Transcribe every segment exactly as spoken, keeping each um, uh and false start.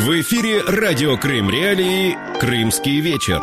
В эфире радио Крым Реалии «Крымский вечер».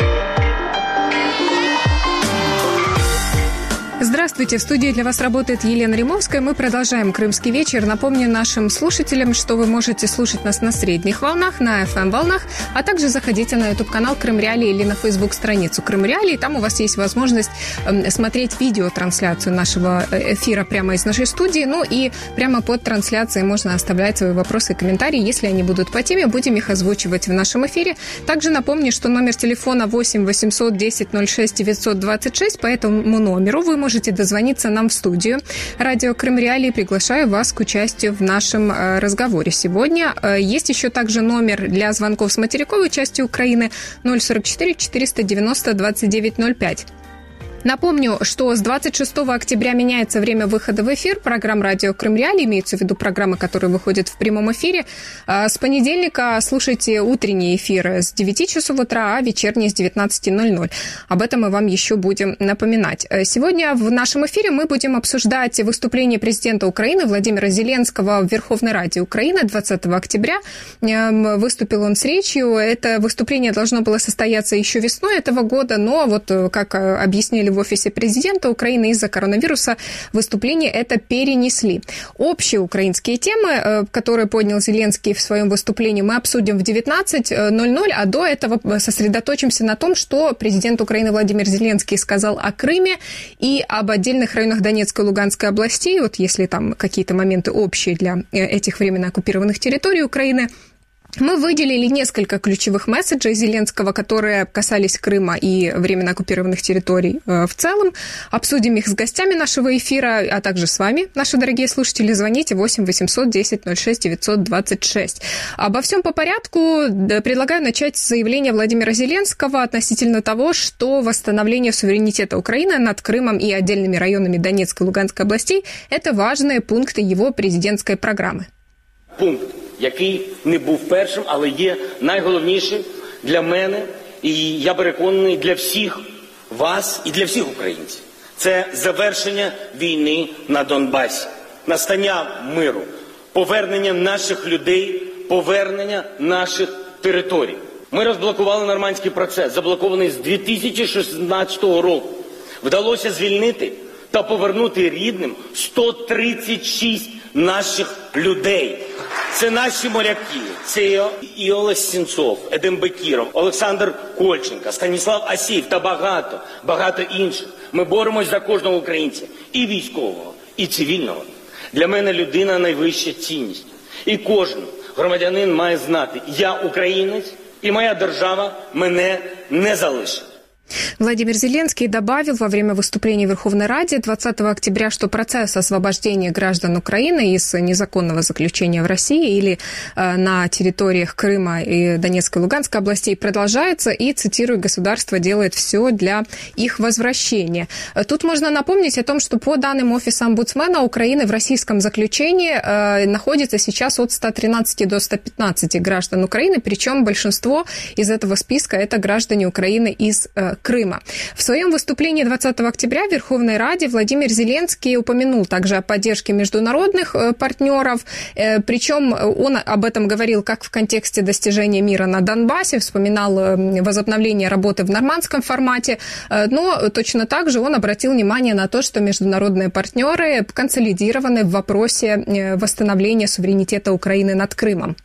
Здравствуйте, в студии для вас работает Елена Римовская. Мы продолжаем «Крымский вечер». Напомню нашим слушателям, что вы можете слушать нас на средних волнах, на эф эм-волнах, а также заходите на YouTube-канал Крым Реалии или на Facebook-страницу Крым Реалии. Там у вас есть возможность смотреть видеотрансляцию нашего эфира прямо из нашей студии. Ну и прямо под трансляцией можно оставлять свои вопросы и комментарии. Если они будут по теме, будем их озвучивать в нашем эфире. Также напомню, что номер телефона восемь восемьсот десять ноль шесть девятьсот двадцать шесть. По этому номеру вы можете можете дозвониться нам в студию. Радио Крым Реалии, приглашаю вас к участию в нашем разговоре сегодня. Есть еще также номер для звонков с материковой части Украины ноль сорок четыре четыреста девяносто двадцать девять ноль пять. Напомню, что с двадцать шестого октября меняется время выхода в эфир программ «Радио Крым Реалии», имеются в виду программы, которые выходят в прямом эфире. С понедельника слушайте утренние эфиры с девяти часов утра, а вечерние с девятнадцати ноль-ноль. Об этом мы вам еще будем напоминать. Сегодня в нашем эфире мы будем обсуждать выступление президента Украины Владимира Зеленского в Верховной Раде Украины двадцатого октября. Выступил он с речью. Это выступление должно было состояться еще весной этого года, но вот, как объяснили в офисе президента Украины, из-за коронавируса выступление это перенесли. Общие украинские темы, которые поднял Зеленский в своем выступлении, мы обсудим в девятнадцать ноль-ноль, а до этого сосредоточимся на том, что президент Украины Владимир Зеленский сказал о Крыме и об отдельных районах Донецкой и Луганской областей, вот если там какие-то моменты общие для этих временно оккупированных территорий Украины. Мы выделили несколько ключевых месседжей Зеленского, которые касались Крыма и временно оккупированных территорий в целом. Обсудим их с гостями нашего эфира, а также с вами, наши дорогие слушатели. Звоните восемь восемьсот десять ноль шесть девятьсот двадцать шесть. Обо всем по порядку. Предлагаю начать с заявления Владимира Зеленского относительно того, что восстановление суверенитета Украины над Крымом и отдельными районами Донецкой и Луганской областей – это важные пункты его президентской программы. Пункт, який не був першим, але є найголовнішим для мене, і я переконаний, для всіх вас і для всіх українців. Це завершення війни на Донбасі, настання миру, повернення наших людей, повернення наших територій. Ми розблокували нормандський процес, заблокований з дві тисячі шістнадцятого року. Вдалося звільнити та повернути рідним сто тридцять шість наших людей. Це наші моряки, це і Олег Сенцов, Едем Бекіров, Олександр Кольченко, Станіслав Асєєв та багато, багато інших. Ми боремось за кожного українця, і військового, і цивільного. Для мене людина – найвища цінність. І кожен громадянин має знати, я українець, і моя держава мене не залишить. Владимир Зеленский добавил во время выступления в Верховной Раде двадцатого октября, что процесс освобождения граждан Украины из незаконного заключения в России или э, на территориях Крыма и Донецкой и Луганской областей продолжается, и, цитирую, государство делает все для их возвращения. Тут можно напомнить о том, что по данным Офиса омбудсмена Украины в российском заключении э, находится сейчас от ста тринадцати до ста пятнадцати граждан Украины, причем большинство из этого списка это граждане Украины из э, Крыма. В своем выступлении двадцатого октября в Верховной Раде Владимир Зеленский упомянул также о поддержке международных партнеров, причем он об этом говорил как в контексте достижения мира на Донбассе, вспоминал возобновление работы в нормандском формате, но точно так же он обратил внимание на то, что международные партнеры консолидированы в вопросе восстановления суверенитета Украины над Крымом.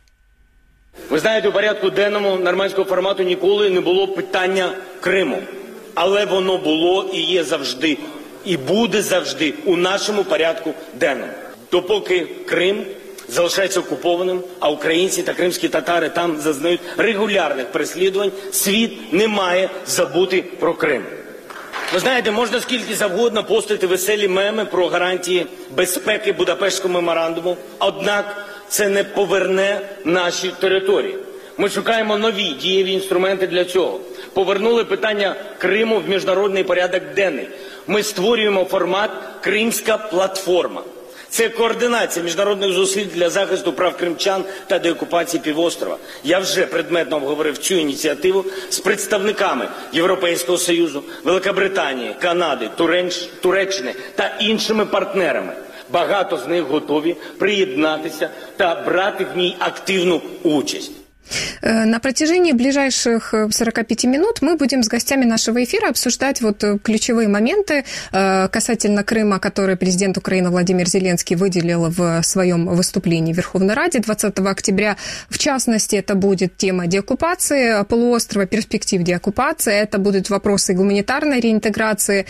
Ви знаєте, у порядку денному нормандського формату ніколи не було питання Криму. Але воно було і є завжди, і буде завжди у нашому порядку денному. Допоки Крим залишається окупованим, а українці та кримські татари там зазнають регулярних переслідувань, світ не має забути про Крим. Ви знаєте, можна скільки завгодно постити веселі меми про гарантії безпеки Будапештського меморандуму, однак це не поверне наші території. Ми шукаємо нові дієві інструменти для цього. Повернули питання Криму в міжнародний порядок денний. Ми створюємо формат «Кримська платформа». Це координація міжнародних зусиль для захисту прав кримчан та деокупації півострова. Я вже предметно обговорив цю ініціативу з представниками Європейського Союзу, Великобританії, Канади, Туреччини та іншими партнерами. Багато з них готові приєднатися та брати в ній активну участь. На протяжении ближайших сорока пяти минут мы будем с гостями нашего эфира обсуждать вот ключевые моменты касательно Крыма, которые президент Украины Владимир Зеленский выделил в своем выступлении в Верховной Раде двадцатого октября. В частности, это будет тема деоккупации полуострова, перспектив деоккупации, это будут вопросы гуманитарной реинтеграции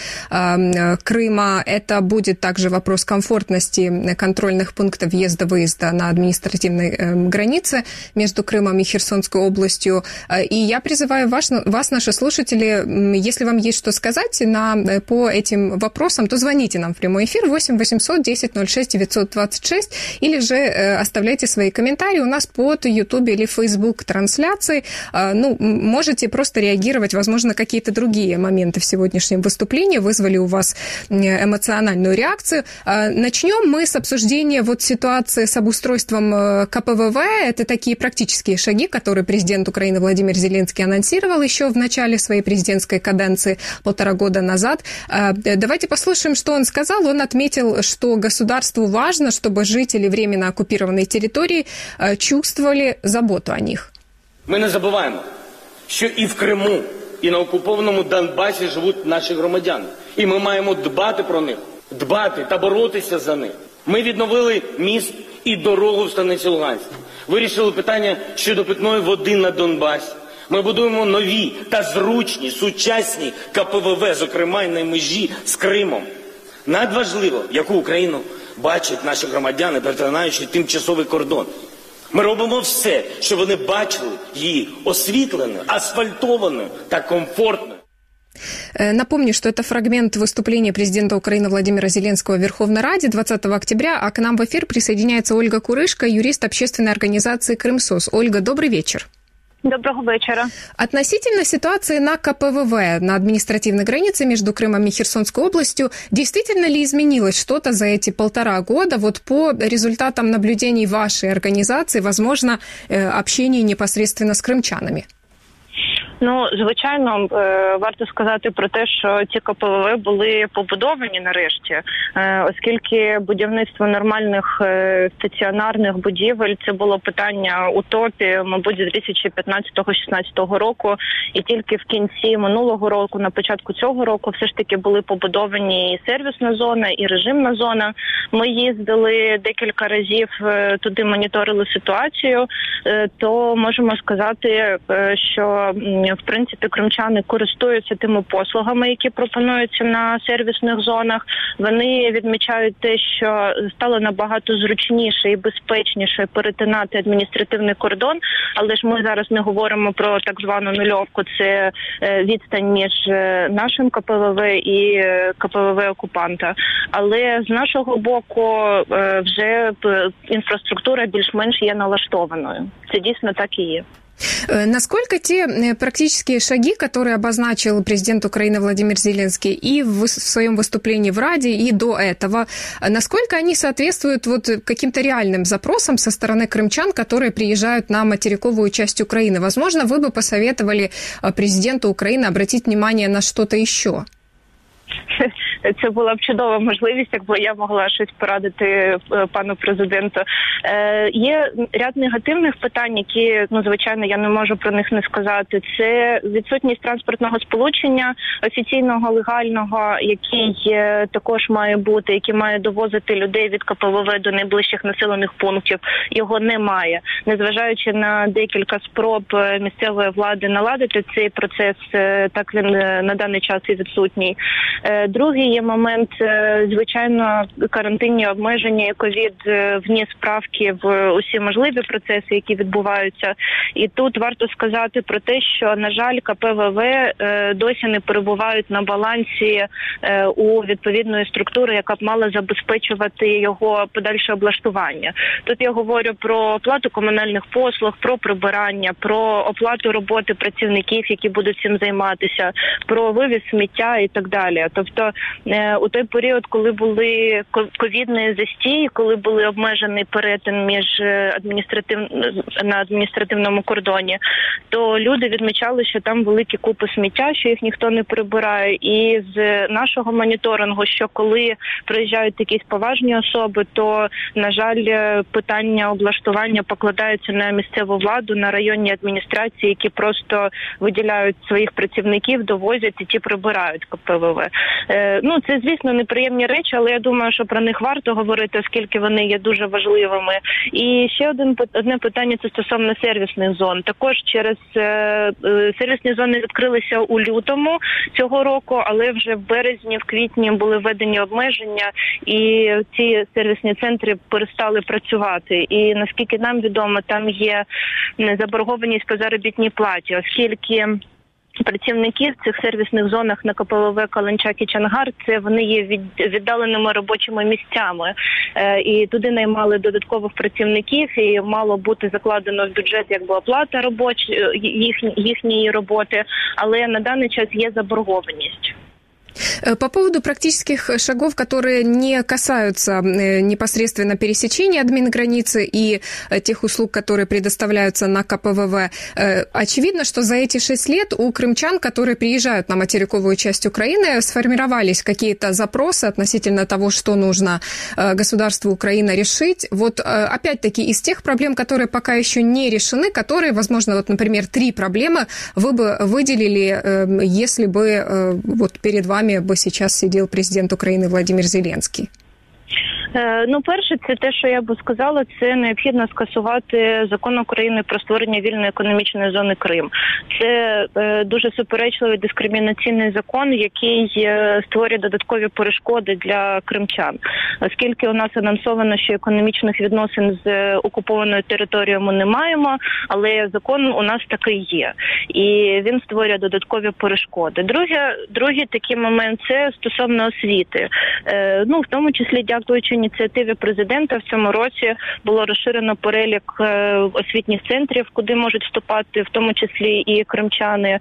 Крыма, это будет также вопрос комфортности контрольных пунктов въезда-выезда на административной границе между Крымом и Херсонской областью. И я призываю вас, вас, наши слушатели, если вам есть что сказать на, по этим вопросам, то звоните нам в прямой эфир восемь восемьсот десять ноль шесть девятьсот двадцать шесть или же оставляйте свои комментарии у нас под YouTube или Facebook трансляции. Ну, можете просто реагировать, возможно, какие-то другие моменты в сегодняшнем выступлении вызвали у вас эмоциональную реакцию. Начнем мы с обсуждения вот ситуации с обустройством ка пэ вэ вэ. Это такие практические шаги, которые президент Украины Владимир Зеленский анонсировал еще в начале своей президентской каденции полтора года назад. Давайте послушаем, что он сказал. Он отметил, что государству важно, чтобы жители временно оккупированной территории чувствовали заботу о них. Ми не забуваємо, що і в Криму, і на окупованому Донбасі живуть наші громадяни. І ми маємо дбати про них, дбати та боротися за них. Ми відновили міст і дорогу в станиці Луганськ. Вирішили питання щодо питної води на Донбасі. Ми будуємо нові та зручні, сучасні ка пе вэ вэ, зокрема й на межі з Кримом. Надважливо, яку Україну бачать наші громадяни, перетинаючи тимчасовий кордон. Ми робимо все, щоб вони бачили її освітленою, асфальтованою та комфортною. Напомню, что это фрагмент выступления президента Украины Владимира Зеленского в Верховной Раде двадцатого октября, а к нам в эфир присоединяется Ольга Курышко, юрист общественной организации «Крымсос». Ольга, добрый вечер. Доброго вечера. Относительно ситуации на ка пэ вэ вэ, на административной границе между Крымом и Херсонской областью, действительно ли изменилось что-то за эти полтора года? Вот по результатам наблюдений вашей организации, возможно, общения непосредственно с крымчанами? Ну, звичайно, варто сказати про те, що ці ка пе вэ вэ були побудовані нарешті, оскільки будівництво нормальних стаціонарних будівель – це було питання утопії, мабуть, з дві тисячі п'ятнадцятого шістнадцятого року, і тільки в кінці минулого року, на початку цього року, все ж таки були побудовані і сервісна зона, і режимна зона. Ми їздили декілька разів туди, моніторили ситуацію, то можемо сказати, що в принципі, кримчани користуються тими послугами, які пропонуються на сервісних зонах. Вони відмічають те, що стало набагато зручніше і безпечніше перетинати адміністративний кордон, але ж ми зараз не говоримо про так звану нульовку, це відстань між нашим ка пе вэ вэ і ка пе вэ вэ окупанта. Але з нашого боку вже інфраструктура більш-менш є налаштованою. Це дійсно так і є. Насколько те практические шаги, которые обозначил президент Украины Владимир Зеленский и в своем выступлении в Раде, и до этого, насколько они соответствуют вот каким-то реальным запросам со стороны крымчан, которые приезжают на материковую часть Украины? Возможно, вы бы посоветовали президенту Украины обратить внимание на что-то еще? Це була б чудова можливість, якби я могла щось порадити пану президенту. Е, є ряд негативних питань, які, ну, звичайно, я не можу про них не сказати. Це відсутність транспортного сполучення офіційного, легального, який також має бути, який має довозити людей від ка пе вэ вэ до найближчих населених пунктів. Його немає. Незважаючи на декілька спроб місцевої влади наладити цей процес, так він на даний час і відсутній. Е, другий є момент, звичайно, карантинні обмеження, і ковід вніс правки в усі можливі процеси, які відбуваються. І тут варто сказати про те, що, на жаль, ка пе вэ вэ досі не перебувають на балансі у відповідної структури, яка б мала забезпечувати його подальше облаштування. Тут я говорю про оплату комунальних послуг, про прибирання, про оплату роботи працівників, які будуть цим займатися, про вивіз сміття і так далі. Тобто у той період, коли були ковідний застій, коли були обмежений перетин між адміністратив... на адміністративному кордоні, то люди відмічали, що там великі купи сміття, що їх ніхто не прибирає. І з нашого моніторингу, що коли приїжджають якісь поважні особи, то, на жаль, питання облаштування покладаються на місцеву владу, на районні адміністрації, які просто виділяють своїх працівників, довозять і ті прибирають ка пе ве ве. Е, ну, це, звісно, неприємні речі, але я думаю, що про них варто говорити, оскільки вони є дуже важливими. І ще один, одне питання – це стосовно сервісних зон. Також через е, е, сервісні зони відкрилися у лютому цього року, але вже в березні, в квітні були введені обмеження, і ці сервісні центри перестали працювати. І, наскільки нам відомо, там є заборгованість по заробітній платі, оскільки працівники в цих сервісних зонах на ка пе ве ве Каланчак і Чангар, це вони є від, віддаленими робочими місцями. Е, і туди наймали додаткових працівників, і мало бути закладено в бюджет якби оплата робоч, їх, їхньої роботи, але на даний час є заборгованість. По поводу практических шагов, которые не касаются непосредственно пересечения админграницы и тех услуг, которые предоставляются на ка пе ве ве, очевидно, что за эти шесть лет у крымчан, которые приезжают на материковую часть Украины, сформировались какие-то запросы относительно того, что нужно государству Украины решить. Вот опять-таки из тех проблем, которые пока еще не решены, которые, возможно, вот, например, три проблемы вы бы выделили, если бы вот перед вами бы сейчас сидел президент Украины Владимир Зеленский? Ну, перше, це те, що я би сказала, це необхідно скасувати закон України про створення вільної економічної зони Крим. Це е, дуже суперечливий дискримінаційний закон, який е, створює додаткові перешкоди для кримчан. Оскільки у нас анонсовано, що економічних відносин з окупованою територією ми не маємо, але закон у нас такий є. І він створює додаткові перешкоди. Друге, другий такий момент – це стосовно освіти. Е, ну, в тому числі, дякуючи ініціативі президента, в цьому році було розширено перелік освітніх центрів, куди можуть вступати, в тому числі і кримчани,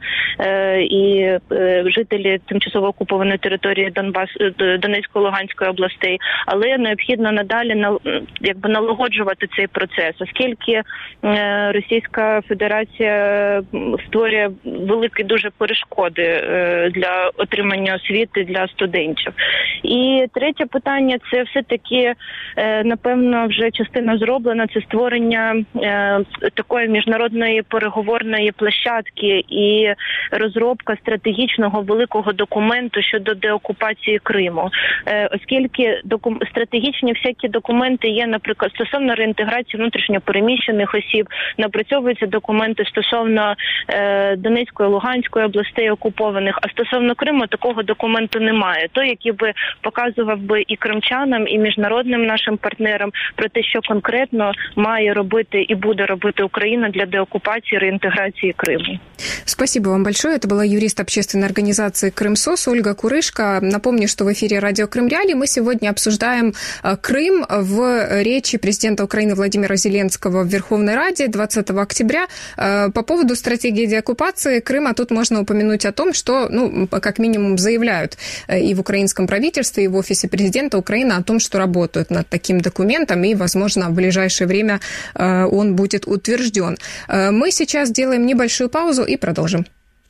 і жителі тимчасово окупованої території Донбас, Донецької, Луганської областей. Але необхідно надалі якби налагоджувати цей процес, оскільки Російська Федерація створює великі дуже перешкоди для отримання освіти для студентів. І третє питання – це все-таки, напевно, вже частина зроблена, це створення такої міжнародної переговорної площадки і розробка стратегічного великого документу щодо деокупації Криму. Оскільки докум... стратегічні всякі документи є, наприклад, стосовно реінтеграції внутрішньопереміщених осіб, напрацьовуються документи стосовно Донецької, Луганської областей окупованих, а стосовно Криму такого документу немає. Той, який би показував би і кримчанам, і міжнародним нашим партнерам про те, що конкретно має робити і буде робити Україна для деокупації і реінтеграції Криму. Спасибо вам большое. Это была юрист общественной организации «Крымсос» Ольга Курышко. Напомню, что в эфире радио «Крым Реалии» мы сегодня обсуждаем Крым в речи президента Украины Владимира Зеленского в Верховной Раде двадцатого октября. По поводу стратегии деоккупации Крыма тут можно упомянуть о том, что, ну, как минимум заявляют и в украинском правительстве, и в офисе президента Украины о том, что работают над таким документом, и, возможно, в ближайшее время он будет утвержден. Мы сейчас делаем небольшую паузу и продолжим.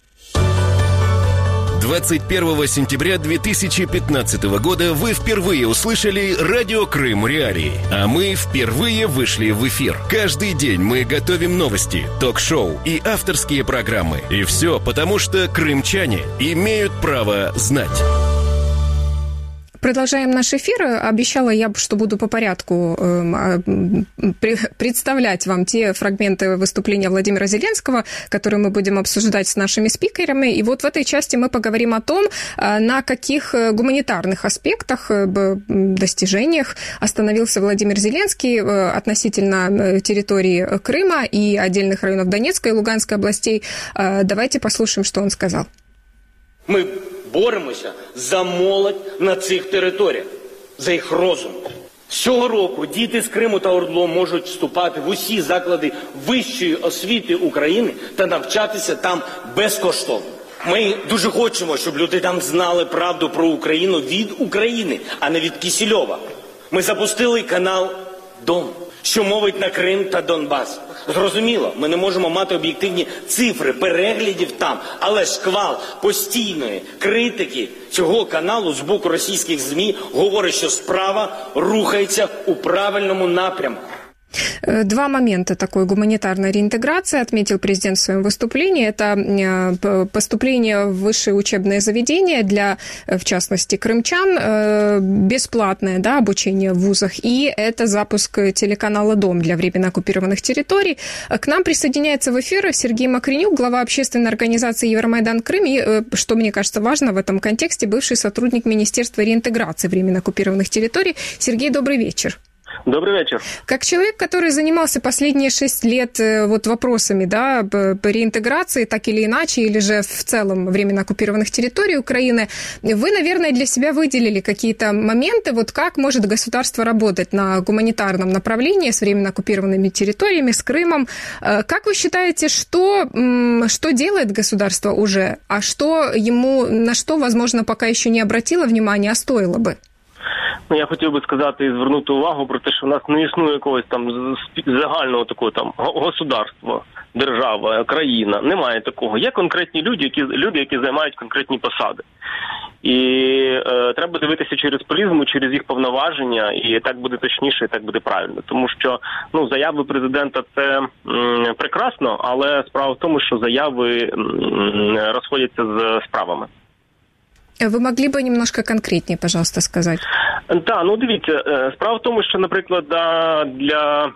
двадцать первого сентября две тысячи пятнадцатого года вы впервые услышали радио «Крым Реалии», а мы впервые вышли в эфир. Каждый день мы готовим новости, ток-шоу и авторские программы. И все потому, что крымчане имеют право знать. Продолжаем наш эфир. Обещала я, что буду по порядку представлять вам те фрагменты выступления Владимира Зеленского, которые мы будем обсуждать с нашими спикерами. И вот в этой части мы поговорим о том, на каких гуманитарных аспектах, достижениях остановился Владимир Зеленский относительно территории Крыма и отдельных районов Донецкой и Луганской областей. Давайте послушаем, что он сказал. Мы боремося за молодь на цих територіях, за їх розум. З цього року діти з Криму та ОРДЛО можуть вступати в усі заклади вищої освіти України та навчатися там безкоштовно. Ми дуже хочемо, щоб люди там знали правду про Україну від України, а не від Кісільова. Ми запустили канал «Дом», що мовить на Крим та Донбас. Зрозуміло, ми не можемо мати об'єктивні цифри переглядів там, але шквал постійної критики цього каналу з боку російських ЗМІ говорить, що справа рухається у правильному напрямку. Два момента такой гуманитарной реинтеграции отметил президент в своем выступлении. Это поступление в высшие учебные заведения для, в частности, крымчан, бесплатное, да, обучение в вузах, и это запуск телеканала «Дом» для временно оккупированных территорий. К нам присоединяется в эфир Сергей Макренюк, глава общественной организации «Евромайдан Крым», и, что мне кажется важно в этом контексте, бывший сотрудник Министерства реинтеграции временно оккупированных территорий. Сергей, добрый вечер. Добрый вечер. Как человек, который занимался последние шесть лет вот вопросами, да, по реинтеграции, так или иначе, или же в целом временно оккупированных территорий Украины, вы, наверное, для себя выделили какие-то моменты, вот как может государство работать на гуманитарном направлении с временно оккупированными территориями, с Крымом. Как вы считаете, что, что делает государство уже, а что ему, на что, возможно, пока еще не обратило внимания, а стоило бы? Ну, я хотів би сказати і звернути увагу про те, що в нас не існує якогось там загального такого там государства, держава, країна. Немає такого. Є конкретні люди, які, люди, які займають конкретні посади. І е, треба дивитися через призму, через їх повноваження, і так буде точніше, і так буде правильно. Тому що, ну, заяви президента – це м, прекрасно, але справа в тому, що заяви м, розходяться з справами. Вы могли бы немножко конкретнее, пожалуйста, сказать? Так, ну дивіться, справа в тому, що, наприклад, для,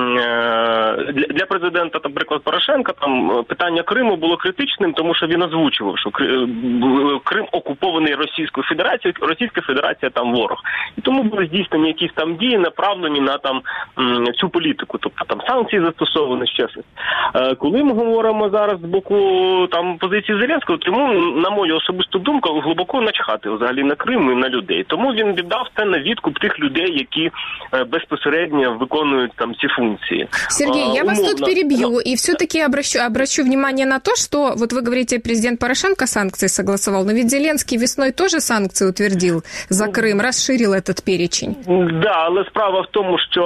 для, для президента, наприклад, Порошенка, там питання Криму було критичним, тому що він озвучував, що Крим окупований Російською Федерацією, Російська Федерація там ворог. І тому були здійснені якісь там дії, направлені на там цю політику, тобто там санкції застосовані, ще щось. Коли ми говоримо зараз з боку там позиції Зеленського, тому, на мою особисту думку, глибоко начхати взагалі на Крим і на людей. Тому він віддав це на відкуп тих людей, які безпосередньо виконують там ці функции. Сергей, а, я вас умовно... тут перебью, но... и все-таки обращу, обращу внимание на то, что, вот вы говорите, президент Порошенко санкции согласовал, но ведь Зеленский весной тоже санкции утвердил за Крым, расширил этот перечень. Да, але справа в тому, що,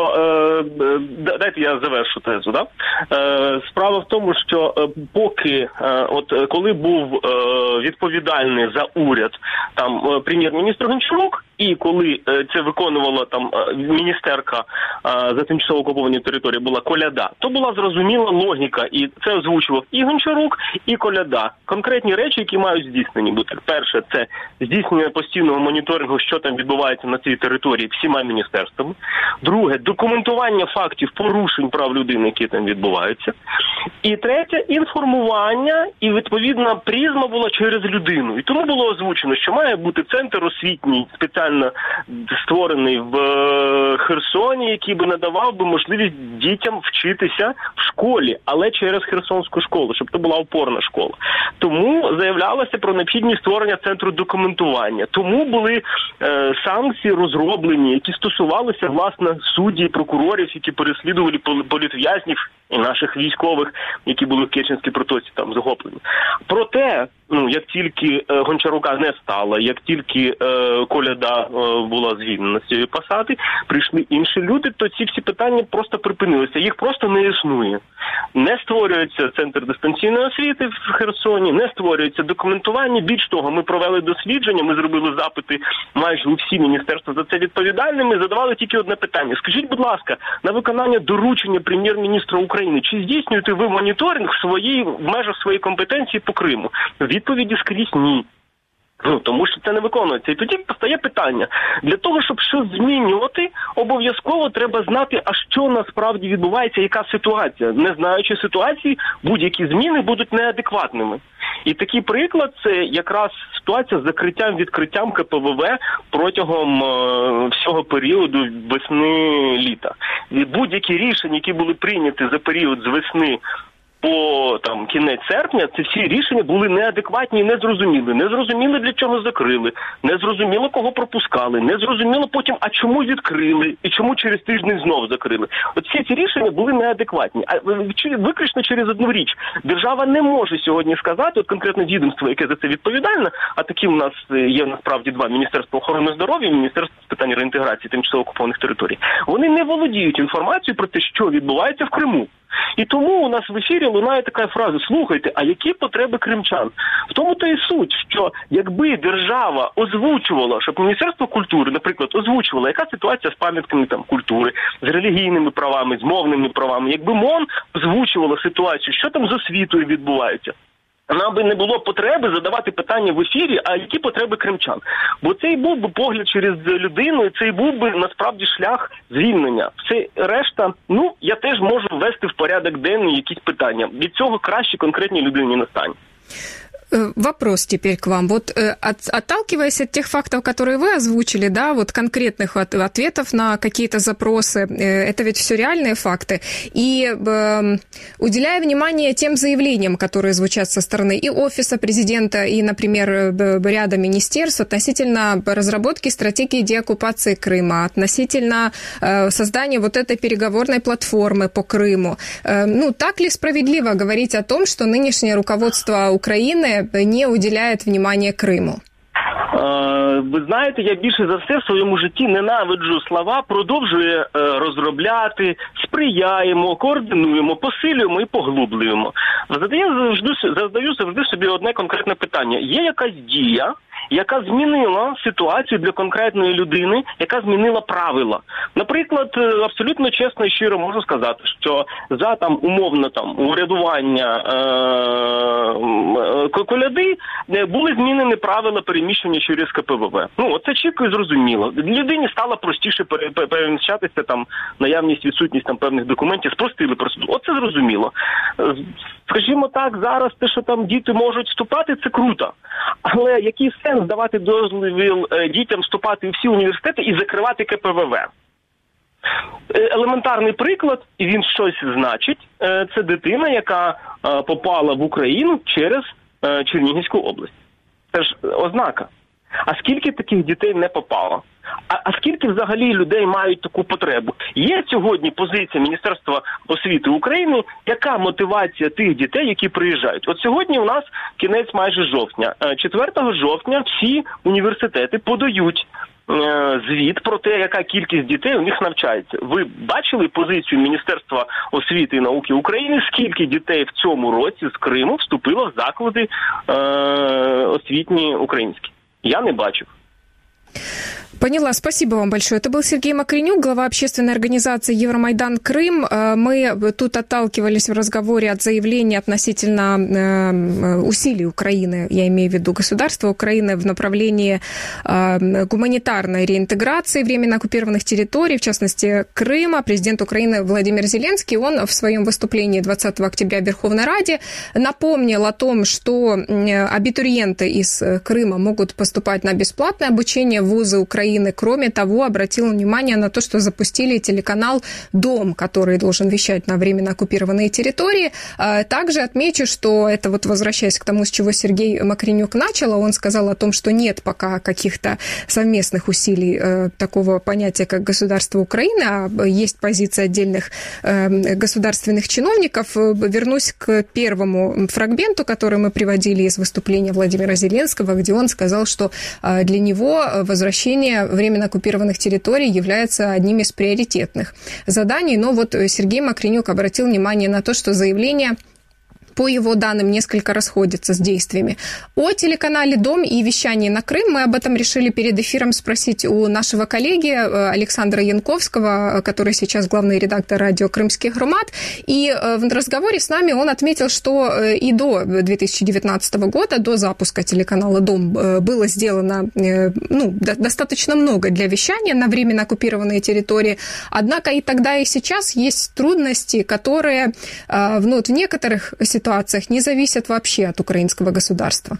е, дайте я завершу тезу, да? Е, справа в тому, що е, поки, е, от коли був е, відповідальний за уряд там е, прем'єр-міністр Гончарук, і коли е, це виконувала там е, міністерка е, за тимчасово окуповані території була Коляда, то була зрозуміла логіка, і це озвучував і Гончарук, і Коляда. Конкретні речі, які мають здійснені бути. Перше, це здійснення постійного моніторингу, що там відбувається на цій території всіма міністерствами. Друге, документування фактів порушень прав людини, які там відбуваються. І третє, інформування, і відповідна призма була через людину. І тому було озвучено, що має бути центр освітній, спеціально створений в Херсоні, який би надавав би можливість дітям вчитися в школі, але через Херсонську школу, щоб це була опорна школа. Тому заявлялося про необхідність створення центру документування. Тому були е, санкції розроблені, які стосувалися, власне, суддів, прокурорів, які переслідували політв'язнів і наших військових, які були в Керченській протоці там захоплені. Проте, ну, як тільки е, Гончарука не стало, як тільки е, Коляда е, була звільнена з цієї посади, прийшли інші люди, то ці всі питання просто припинилися. Їх просто не існує. Не створюється центр дистанційної освіти в Херсоні, не створюється документування. Більш того, ми провели дослідження, ми зробили запити майже у всі міністерства за це відповідальними, задавали тільки одне питання. Скажіть, будь ласка, на виконання доручення прем'єр-міністра України, чи здійснюєте ви моніторинг в своїй, в межах своєї компетенції по Криму? Відповіді скрізь ні. Ну, тому що це не виконується. І тоді постає питання. Для того, щоб щось змінювати, обов'язково треба знати, а що насправді відбувається, яка ситуація. Не знаючи ситуації, будь-які зміни будуть неадекватними. І такий приклад – це якраз ситуація з закриттям-відкриттям ка пе ве ве протягом е, всього періоду весни-літа. І будь-які рішення, які були прийняті за період з весни по там кінець серпня ці всі рішення були неадекватні і незрозумілі. Незрозуміло, для чого закрили, незрозуміло, кого пропускали, незрозуміло потім, а чому відкрили і чому через тиждень знов закрили. От всі ці рішення були неадекватні. А виключно через одну річ. Держава не може сьогодні сказати, от конкретно відомство, яке за це відповідальне, а такі у нас є насправді два: Міністерство охорони здоров'я і Міністерство з питань реінтеграції тимчасово окупованих територій. Вони не володіють інформацією про те, що відбувається в Криму. І тому у нас в ефірі лунає така фраза: слухайте, а які потреби кримчан? В тому то і суть, що якби держава озвучувала, щоб Міністерство культури, наприклад, озвучувало, яка ситуація з пам'ятками там культури, з релігійними правами, з мовними правами, якби МОН озвучувала ситуацію, що там з освітою відбувається, нам би не було потреби задавати питання в ефірі, а які потреби кримчан. Бо це і був би погляд через людину, і це і був би насправді шлях звільнення. Все решта, ну, я теж можу ввести в порядок денний якісь питання. Від цього краще конкретній людині не стане. Вопрос теперь к вам. Вот от, отталкиваясь от тех фактов, которые вы озвучили, да, вот конкретных от, ответов на какие-то запросы, это ведь все реальные факты, и э, уделяя внимание тем заявлениям, которые звучат со стороны и Офиса Президента, и, например, ряда министерств относительно разработки стратегии деоккупации Крыма, относительно э, создания вот этой переговорной платформы по Крыму, э, ну, так ли справедливо говорить о том, что нынешнее руководство Украины не уделяет внимания Криму? Ви знаєте, я більше за все в своєму житті ненавиджу слова «продовжує розробляти», «сприяємо», «координуємо», «посилюємо» і «поглублюємо». Задаю завжди, задаю завжди собі одне конкретне питання. Є якась дія, яка змінила ситуацію для конкретної людини, яка змінила правила. Наприклад, абсолютно чесно і щиро можу сказати, що за там умовно там урядування е- коляди були змінені правила переміщення через ка пе ве ве. Ну, оце чітко і зрозуміло. Людині стало простіше переміщатися, там наявність, відсутність там певних документів, спростили процедуру. Оце зрозуміло. Скажімо так, зараз те, що там діти можуть вступати, це круто. Але який сенс давати дозвіл дітям вступати у всі університети і закривати ка пе ве ве? Елементарний приклад, і він щось значить, це дитина, яка попала в Україну через Чернігівську область. Це ж ознака. А скільки таких дітей не попало? А, а скільки взагалі людей мають таку потребу? Є сьогодні позиція Міністерства освіти України, яка мотивація тих дітей, які приїжджають? От сьогодні у нас кінець майже жовтня. четвертого жовтня всі університети подають е, звіт про те, яка кількість дітей у них навчається. Ви бачили позицію Міністерства освіти і науки України, скільки дітей в цьому році з Криму вступило в заклади е, освітні українські? Я не бачив. Поняла, спасибо вам большое. Это был Сергей Макренюк, глава общественной организации «Евромайдан Крым». Мы тут отталкивались в разговоре от заявления относительно усилий Украины, я имею в виду государства Украины, в направлении гуманитарной реинтеграции временно оккупированных территорий, в частности Крыма. Президент Украины Владимир Зеленский, он в своем выступлении двадцатого октября в Верховной Раде напомнил о том, что абитуриенты из Крыма могут поступать на бесплатное обучение в вузы Украины. Кроме того, обратил внимание на то, что запустили телеканал «Дом», который должен вещать на временно оккупированные территории. Также отмечу, что это вот возвращаясь к тому, с чего Сергей Макренюк начал, он сказал о том, что нет пока каких-то совместных усилий такого понятия, как государство Украины, а есть позиция отдельных государственных чиновников. Вернусь к первому фрагменту, который мы приводили из выступления Владимира Зеленского, где он сказал, что для него возвращение временно оккупированных территорий является одним из приоритетных заданий. Но вот Сергей Макренюк обратил внимание на то, что заявление, по его данным, несколько расходятся с действиями. О телеканале «Дом» и вещании на Крым мы об этом решили перед эфиром спросить у нашего коллеги Александра Янковского, который сейчас главный редактор радио «Крымских громад». И в разговоре с нами он отметил, что и до две тысячи девятнадцатого года, до запуска телеканала «Дом», было сделано ну, достаточно много для вещания на временно оккупированные территории. Однако и тогда, и сейчас есть трудности, которые ну, вот в некоторых ситуациях ситуациях не зависят вообще от украинского государства?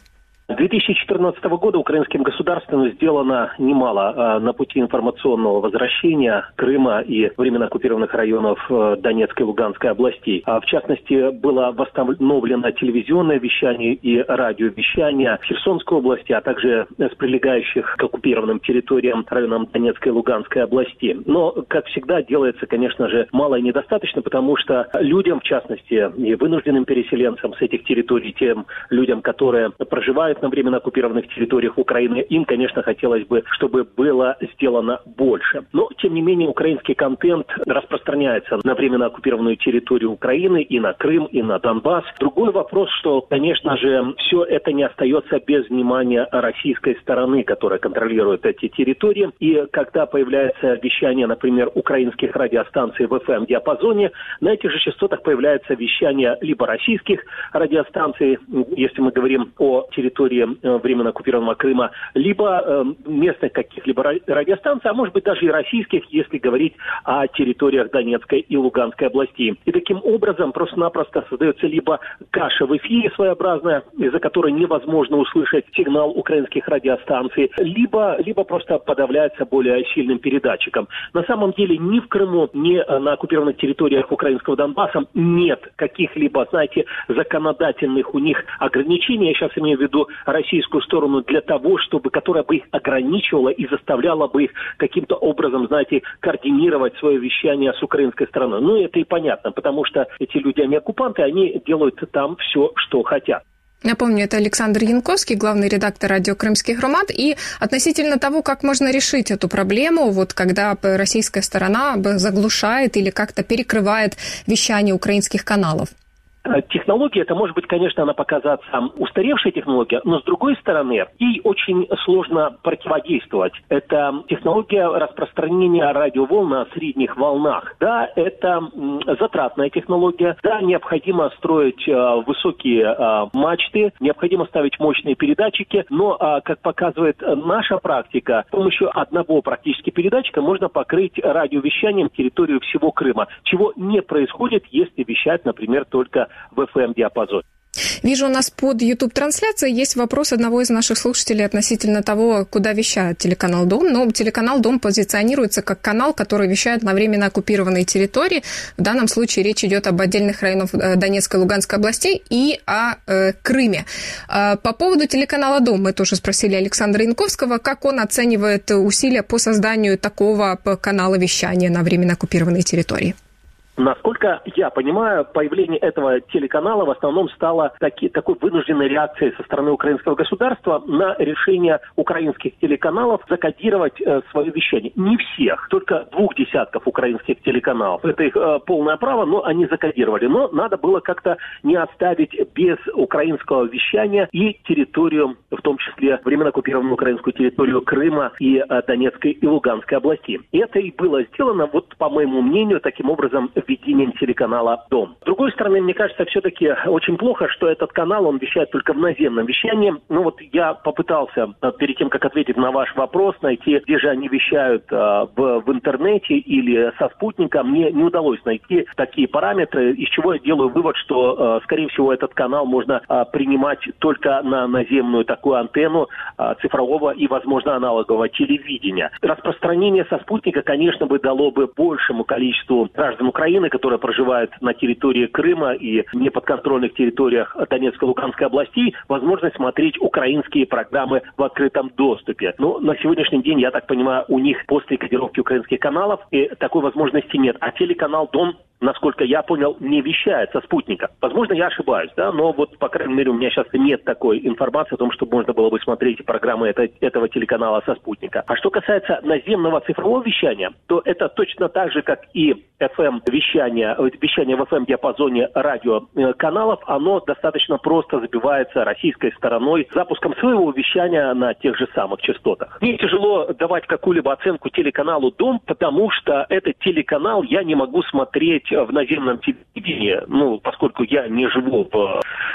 С две тысячи четырнадцатого года украинским государством сделано немало на пути информационного возвращения Крыма и временно оккупированных районов Донецкой и Луганской областей. В частности, было восстановлено телевизионное вещание и радиовещание в Херсонской области, а также с прилегающих к оккупированным территориям районам Донецкой и Луганской области. Но, как всегда, делается, конечно же, мало и недостаточно, потому что людям, в частности, и вынужденным переселенцам с этих территорий, тем людям, которые проживают на временно оккупированных территориях Украины, им, конечно, хотелось бы, чтобы было сделано больше. Но, тем не менее, украинский контент распространяется на временно оккупированную территорию Украины и на Крым, и на Донбасс. Другой вопрос, что, конечно же, все это не остается без внимания российской стороны, которая контролирует эти территории. И когда появляется вещание, например, украинских радиостанций в эф эм-диапазоне, на этих же частотах появляется вещание либо российских радиостанций, если мы говорим о территории временно оккупированного Крыма, либо местных каких-либо радиостанций, а может быть даже и российских, если говорить о территориях Донецкой и Луганской областей. И таким образом просто-напросто создается либо каша в эфире своеобразная, из-за которой невозможно услышать сигнал украинских радиостанций, либо, либо просто подавляется более сильным передатчиком. На самом деле ни в Крыму, ни на оккупированных территориях украинского Донбасса нет каких-либо, знаете, законодательных у них ограничений, я сейчас имею в виду российскую сторону, для того, чтобы, которая бы их ограничивала и заставляла бы их каким-то образом, знаете, координировать свое вещание с украинской стороной. Ну, это и понятно, потому что эти люди, они оккупанты, они делают там все, что хотят. Напомню, это Александр Янковский, главный редактор радио «Крымский громад». И относительно того, как можно решить эту проблему, вот когда российская сторона заглушает или как-то перекрывает вещание украинских каналов. Технология, это может быть, конечно, она показаться устаревшая технология, но с другой стороны, ей очень сложно противодействовать. Это технология распространения радиоволн на средних волнах. Да, это затратная технология, да, необходимо строить э, высокие э, мачты, необходимо ставить мощные передатчики, но, э, как показывает наша практика, с помощью одного практически передатчика можно покрыть радиовещанием территорию всего Крыма, чего не происходит, если вещать, например, только в эф эм-диапазоне. Вижу, у нас под YouTube-трансляцией есть вопрос одного из наших слушателей относительно того, куда вещает телеканал «Дом». Но телеканал «Дом» позиционируется как канал, который вещает на временно оккупированной территории. В данном случае речь идет об отдельных районах Донецкой и Луганской областей и о э, Крыме. Э, по поводу телеканала «Дом» мы тоже спросили Александра Янковского, как он оценивает усилия по созданию такого канала вещания на временно оккупированной территории. Насколько я понимаю, появление этого телеканала в основном стало таки, такой вынужденной реакцией со стороны украинского государства на решение украинских телеканалов закодировать э, свое вещание. Не всех, только двух десятков украинских телеканалов. Это их э, полное право, но они закодировали. Но надо было как-то не оставить без украинского вещания и территорию, в том числе временно оккупированную украинскую территорию Крыма и э, Донецкой и Луганской областей. И это и было сделано, вот по моему мнению, таким образом, введением телеканала «Дом». С другой стороны, мне кажется, все-таки очень плохо, что этот канал, он вещает только в наземном вещании. Ну вот я попытался, перед тем, как ответить на ваш вопрос, найти, где же они вещают в, в интернете или со спутника. Мне не удалось найти такие параметры, из чего я делаю вывод, что, скорее всего, этот канал можно принимать только на наземную такую антенну цифрового и, возможно, аналогового телевидения. Распространение со спутника, конечно, бы дало бы большему количеству граждан Украины, которые проживают на территории Крыма и неподконтрольных территориях Донецкой и Луганской областей, возможность смотреть украинские программы в открытом доступе. Но на сегодняшний день, я так понимаю, у них после кодировки украинских каналов и такой возможности нет. А телеканал «Дом», насколько я понял, не вещает со спутника. Возможно, я ошибаюсь, да, но вот, по крайней мере, у меня сейчас нет такой информации о том, что можно было бы смотреть программы это, этого телеканала со спутника. А что касается наземного цифрового вещания, то это точно так же, как и эф эм-вещание, вещание в эф эм-диапазоне радиоканалов, оно достаточно просто забивается российской стороной запуском своего вещания на тех же самых частотах. Мне тяжело давать какую-либо оценку телеканалу «Дом», потому что этот телеканал я не могу смотреть в наземном телевидении, ну, поскольку я не живу в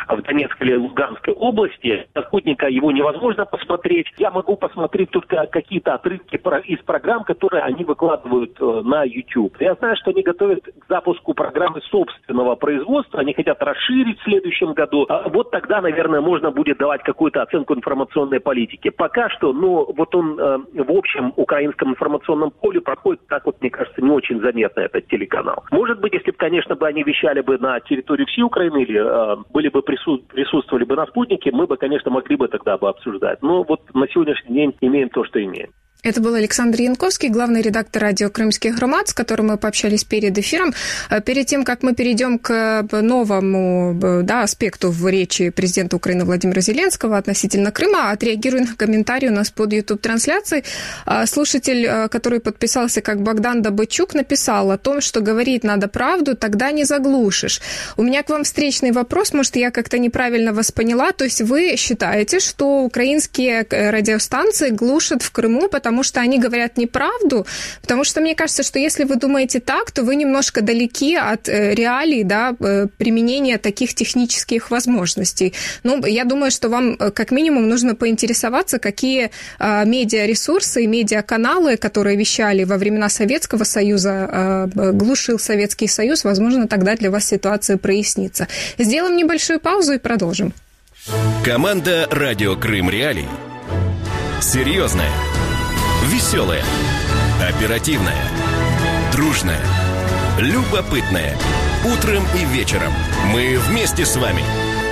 в Донецкой или Луганской области. Со спутника его невозможно посмотреть. Я могу посмотреть только какие-то отрывки из программ, которые они выкладывают на YouTube. Я знаю, что они готовят к запуску программы собственного производства. Они хотят расширить в следующем году. Вот тогда, наверное, можно будет давать какую-то оценку информационной политики. Пока что, ну, вот он в общем украинском информационном поле проходит так вот, мне кажется, не очень заметно этот телеканал. Может быть, если бы, конечно, бы они вещали бы на территории всей Украины или э, были бы прису- присутствовали бы на спутнике, мы бы, конечно, могли бы тогда бы обсуждать. Но вот на сегодняшний день имеем то, что имеем. Это был Александр Янковский, главный редактор радио «Крымский громад», с которым мы пообщались перед эфиром. Перед тем, как мы перейдем к новому, да, аспекту в речи президента Украины Владимира Зеленского относительно Крыма, отреагирую на комментарий у нас под YouTube-трансляцией. Слушатель, который подписался как Богдан Добычук, написал о том, что говорить надо правду, тогда не заглушишь. У меня к вам встречный вопрос, может, я как-то неправильно вас поняла. То есть вы считаете, что украинские радиостанции глушат в Крыму, потому потому что они говорят неправду, потому что мне кажется, что если вы думаете так, то вы немножко далеки от э, реалий, да, э, применения таких технических возможностей. Ну, я думаю, что вам э, как минимум нужно поинтересоваться, какие э, медиаресурсы и медиаканалы, которые вещали во времена Советского Союза, э, глушил Советский Союз, возможно, тогда для вас ситуация прояснится. Сделаем небольшую паузу и продолжим. Команда «Радио Крым Реалии». Серьезная, веселая, оперативная, дружная, любопытная. Утром и вечером мы вместе с вами.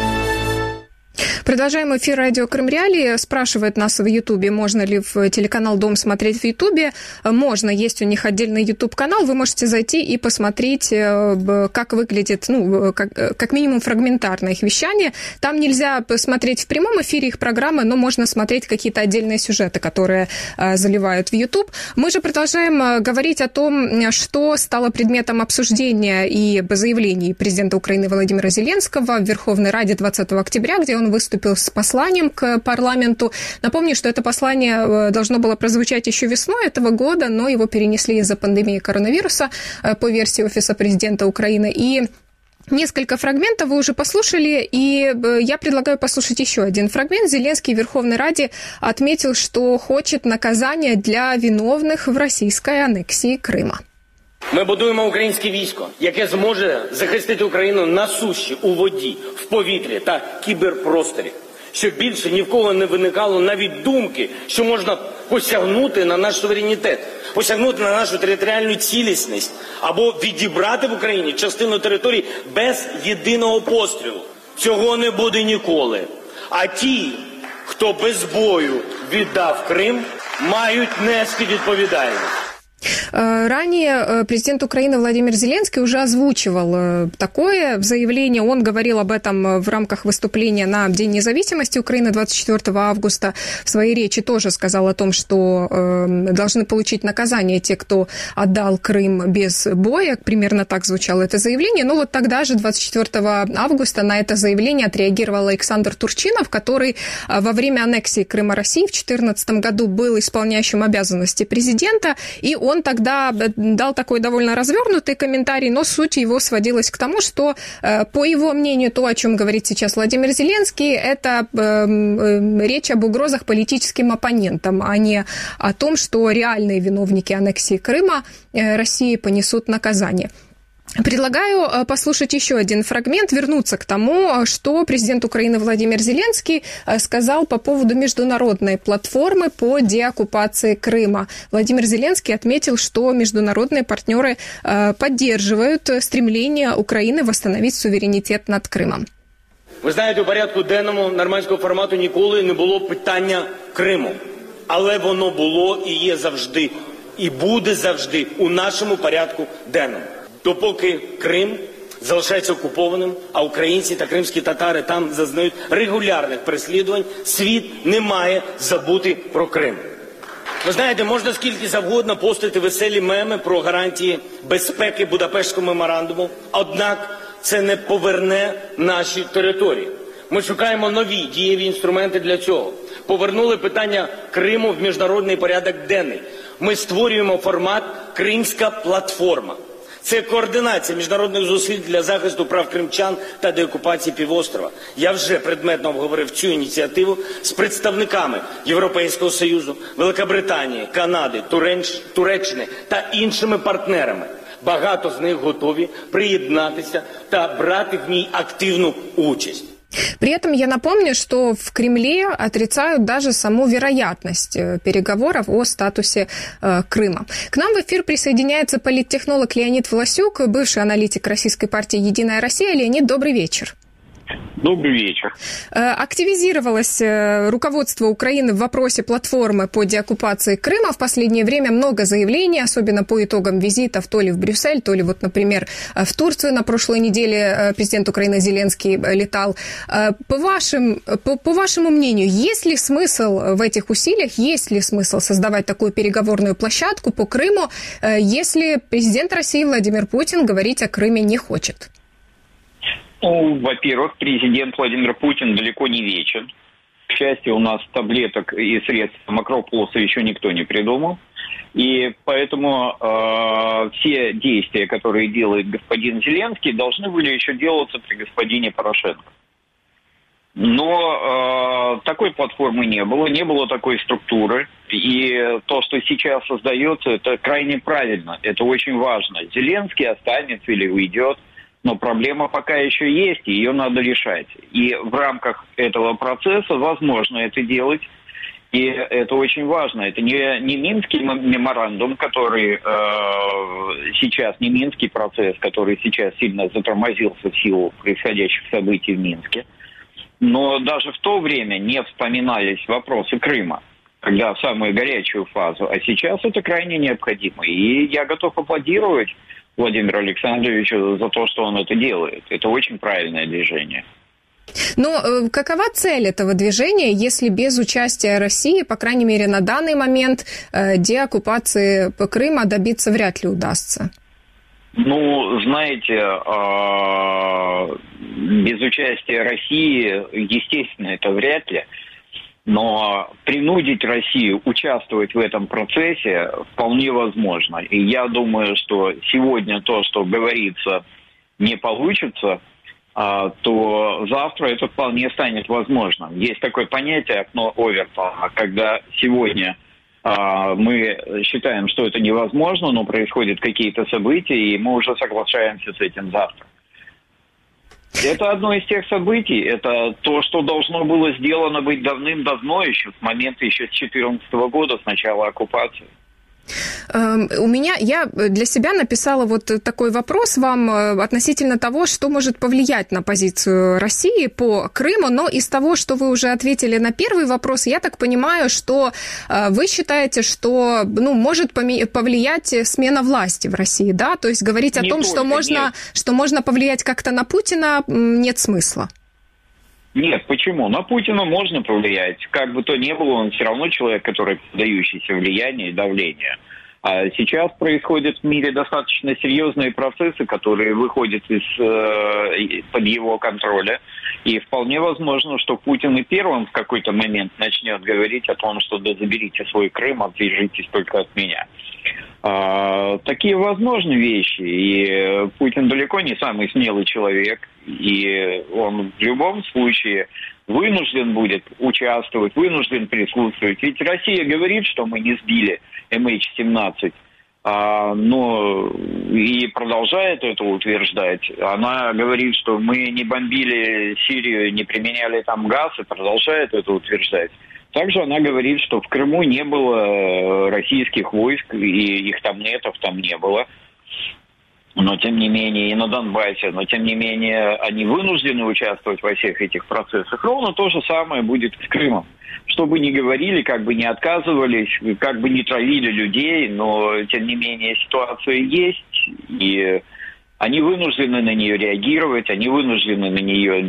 Продолжаем эфир радио Крым Реалии. Спрашивает нас в Ютубе, можно ли в телеканал «Дом» смотреть в Ютубе. Можно, есть у них отдельный Ютуб-канал. Вы можете зайти и посмотреть, как выглядит, ну, как, как минимум фрагментарное их вещание. Там нельзя смотреть в прямом эфире их программы, но можно смотреть какие-то отдельные сюжеты, которые заливают в Ютуб. Мы же продолжаем говорить о том, что стало предметом обсуждения и заявлений президента Украины Владимира Зеленского в Верховной Раде двадцатого октября, где он выступил с посланием к парламенту. Напомню, что это послание должно было прозвучать еще весной этого года, но его перенесли из-за пандемии коронавируса по версии Офиса президента Украины. И несколько фрагментов вы уже послушали, и я предлагаю послушать еще один фрагмент. Зеленский в Верховной Раде отметил, что хочет наказания для виновных в російській анексії Крима. Ми будуємо українське військо, яке зможе захистити Україну на суші, у воді, в повітрі та кіберпросторі. Щоб більше ні в кого не виникало навіть думки, що можна посягнути на наш суверенітет, посягнути на нашу територіальну цілісність або відібрати в Україні частину території без єдиного пострілу. Цього не буде ніколи. А ті, хто без бою віддав Крим, мають нести відповідальність. Ранее президент Украины Владимир Зеленский уже озвучивал такое заявление. Он говорил об этом в рамках выступления на День независимости Украины двадцать четвёртого августа. В своей речи тоже сказал о том, что должны получить наказание те, кто отдал Крым без боя. Примерно так звучало это заявление. Но вот тогда же, двадцать четвёртого августа, на это заявление отреагировал Александр Турчинов, который во время аннексии Крыма России в две тысячи четырнадцатом году был исполняющим обязанности президента, и он Он тогда дал такой довольно развернутый комментарий, но суть его сводилась к тому, что, по его мнению, то, о чем говорит сейчас Владимир Зеленский, это речь об угрозах политическим оппонентам, а не о том, что реальные виновники аннексии Крыма России понесут наказание. Предлагаю послушать еще один фрагмент, вернуться к тому, что президент Украины Владимир Зеленский сказал по поводу международной платформы по деоккупации Крыма. Владимир Зеленский отметил, что международные партнеры поддерживают стремление Украины восстановить суверенитет над Крымом. Ви знаєте, у порядку денному нормандського формату ніколи не було питання Криму. Але воно було і є завжди, і буде завжди у нашому порядку денному. Допоки Крим залишається окупованим, а українці та кримські татари там зазнають регулярних переслідувань, світ не має забути про Крим. Ви знаєте, можна скільки завгодно постити веселі меми про гарантії безпеки Будапештського меморандуму, однак це не поверне наші території. Ми шукаємо нові дієві інструменти для цього. Повернули питання Криму в міжнародний порядок денний. Ми створюємо формат «Кримська платформа». Це координація міжнародних зусиль для захисту прав кримчан та деокупації півострова. Я вже предметно обговорив цю ініціативу з представниками Європейського Союзу, Великобританії, Канади, Туренч... Туреччини та іншими партнерами. Багато з них готові приєднатися та брати в ній активну участь. При этом я напомню, что в Кремле отрицают даже саму вероятность переговоров о статусе э, Крыма. К нам в эфир присоединяется политтехнолог Леонид Власюк, бывший аналитик Российской партии «Единая Россия». Леонид, добрый вечер. Добрый вечер. Активизировалось руководство Украины в вопросе платформы по деоккупации Крыма. В последнее время много заявлений, особенно по итогам визитов то ли в Брюссель, то ли, вот, например, в Турцию на прошлой неделе президент Украины Зеленский летал. По, вашим, по, по вашему мнению, есть ли смысл в этих усилиях, есть ли смысл создавать такую переговорную площадку по Крыму, если президент России Владимир Путин говорить о Крыме не хочет? Ну, во-первых, президент Владимир Путин далеко не вечен. К счастью, у нас таблеток и средств макрополоса еще никто не придумал. И поэтому э, все действия, которые делает господин Зеленский, должны были еще делаться при господине Порошенко. Но э, такой платформы не было, не было такой структуры. И то, что сейчас создается, это крайне правильно, это очень важно. Зеленский останется или уйдет. Но проблема пока еще есть, и ее надо решать. И в рамках этого процесса возможно это делать. И это очень важно. Это не, не Минский меморандум, который э, сейчас, не Минский процесс, который сейчас сильно затормозился в силу происходящих событий в Минске. Но даже в то время не вспоминались вопросы Крыма, когда в самую горячую фазу. А сейчас это крайне необходимо. И я готов аплодировать Владимиру Александровичу за то, что он это делает. Это очень правильное движение. Но э, какова цель этого движения, если без участия России, по крайней мере, на данный момент э, деоккупации Крыма добиться вряд ли удастся? Ну, знаете, э, без участия России, естественно, это вряд ли. Но принудить Россию участвовать в этом процессе вполне возможно. И я думаю, что сегодня то, что говорится, не получится, то завтра это вполне станет возможным. Есть такое понятие «окно Овертона», когда сегодня мы считаем, что это невозможно, но происходят какие-то события, и мы уже соглашаемся с этим завтра. Это одно из тех событий, это то, что должно было сделано быть давным-давно, еще с момента еще с две тысячи четырнадцатого года, с начала оккупации. У меня, я для себя написала вот такой вопрос вам относительно того, что может повлиять на позицию России по Крыму, но из того, что вы уже ответили на первый вопрос, я так понимаю, что вы считаете, что, ну, может повлиять смена власти в России, да? То есть говорить о не том, только, что можно, что можно повлиять как-то на Путина, нет смысла. Нет, почему? На Путина можно повлиять. Как бы то ни было, он все равно человек, который поддающийся влиянию и давлению. А сейчас происходят в мире достаточно серьезные процессы, которые выходят из, э, под его контроля. И вполне возможно, что Путин и первым в какой-то момент начнет говорить о том, что да заберите свой Крым, отвяжитесь только от меня. А, такие возможны вещи, и Путин далеко не самый смелый человек, и он в любом случае вынужден будет участвовать, вынужден присутствовать. Ведь Россия говорит, что мы не сбили эм эйч семнадцать, а, но и продолжает это утверждать. Она говорит, что мы не бомбили Сирию, не применяли там газ, и продолжает это утверждать. Также она говорит, что в Крыму не было российских войск, и их там нетов там не было. Но, тем не менее, и на Донбассе, но, тем не менее, они вынуждены участвовать во всех этих процессах. Ровно то же самое будет с Крымом. Что бы ни говорили, как бы ни отказывались, как бы ни травили людей, но, тем не менее, ситуация есть, и они вынуждены на нее реагировать, они вынуждены на нее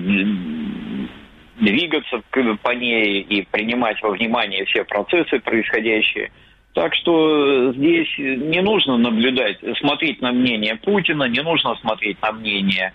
двигаться по ней и принимать во внимание все процессы происходящие. Так что здесь не нужно наблюдать, смотреть на мнение Путина, не нужно смотреть на мнение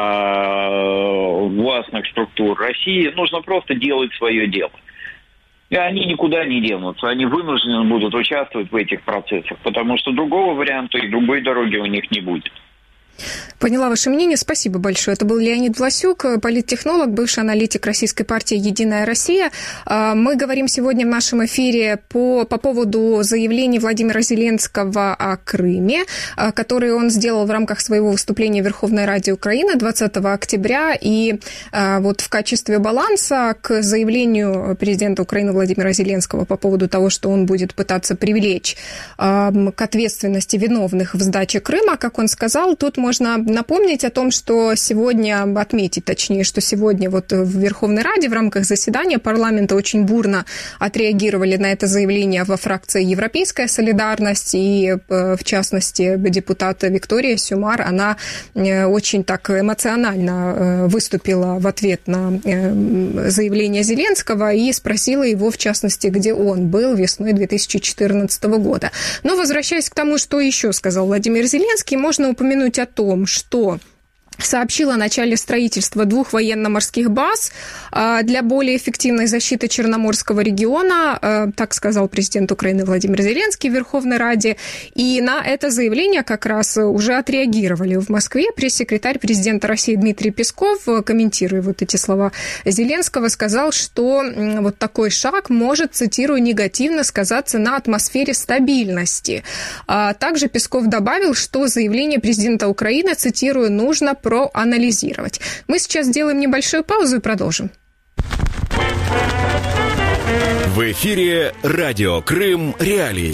э, властных структур России, нужно просто делать свое дело. И они никуда не денутся, они вынуждены будут участвовать в этих процессах, потому что другого варианта и другой дороги у них не будет. Поняла ваше мнение. Спасибо большое. Это был Леонид Власюк, политтехнолог, бывший аналитик российской партии «Единая Россия». Мы говорим сегодня в нашем эфире по, по поводу заявлений Владимира Зеленского о Крыме, которые он сделал в рамках своего выступления в Верховной Раде Украины двадцатого октября. И вот в качестве баланса к заявлению президента Украины Владимира Зеленского по поводу того, что он будет пытаться привлечь к ответственности виновных в сдаче Крыма, как он сказал, тут можно Можно напомнить о том, что сегодня, отметить точнее, что сегодня вот в Верховной Раде в рамках заседания парламента очень бурно отреагировали на это заявление во фракции «Европейская солидарность», и в частности депутат Виктория Сюмар, она очень так эмоционально выступила в ответ на заявление Зеленского и спросила его, в частности, где он был весной две тысячи четырнадцатого года. Но возвращаясь к тому, что еще сказал Владимир Зеленский, можно упомянуть о том, что сообщил о начале строительства двух военно-морских баз для более эффективной защиты Черноморского региона, так сказал президент Украины Владимир Зеленский в Верховной Раде. И на это заявление как раз уже отреагировали в Москве. Пресс-секретарь президента России Дмитрий Песков, комментируя вот эти слова Зеленского, сказал, что вот такой шаг может, цитирую, негативно сказаться на атмосфере стабильности. Также Песков добавил, что заявление президента Украины, цитирую, нужно проанализировать. Мы сейчас сделаем небольшую паузу и продолжим. В эфире радио Крым Реалии.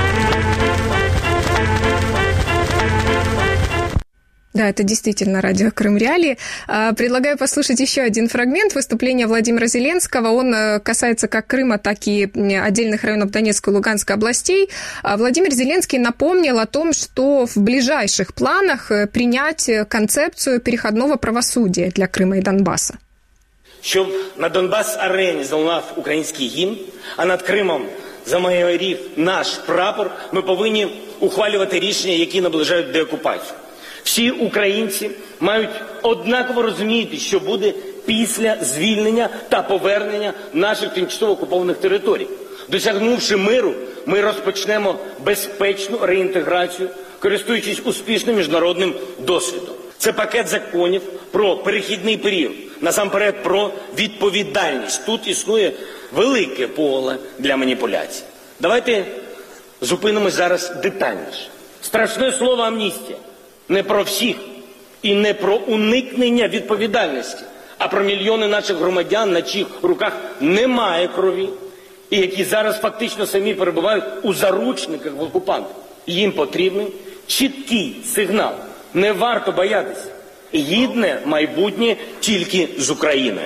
Да, это действительно радио Крым Реалии. Предлагаю послушать еще один фрагмент выступления Владимира Зеленского. Он касается как Крыма, так и отдельных районов Донецкой и Луганской областей. Владимир Зеленский напомнил о том, что в ближайших планах принять концепцию переходного правосудия для Крыма и Донбасса. Щоб на Донбас-арені залунав український гімн, а над Кримом замайорів наш прапор, ми повинні ухвалювати рішення, які наближають деокупацію. Всі українці мають однаково розуміти, що буде після звільнення та повернення наших тимчасово окупованих територій. Досягнувши миру, ми розпочнемо безпечну реінтеграцію, користуючись успішним міжнародним досвідом. Це пакет законів про перехідний період, насамперед про відповідальність. Тут існує велике поле для маніпуляцій. Давайте зупинимось зараз детальніше. Страшне слово амністія. Не про всіх і не про уникнення відповідальності, а про мільйони наших громадян, на чиїх руках немає крові, і які зараз фактично самі перебувають у заручниках в окупантів. Їм потрібен чіткий сигнал. Не варто боятися. Гідне майбутнє тільки з Україною.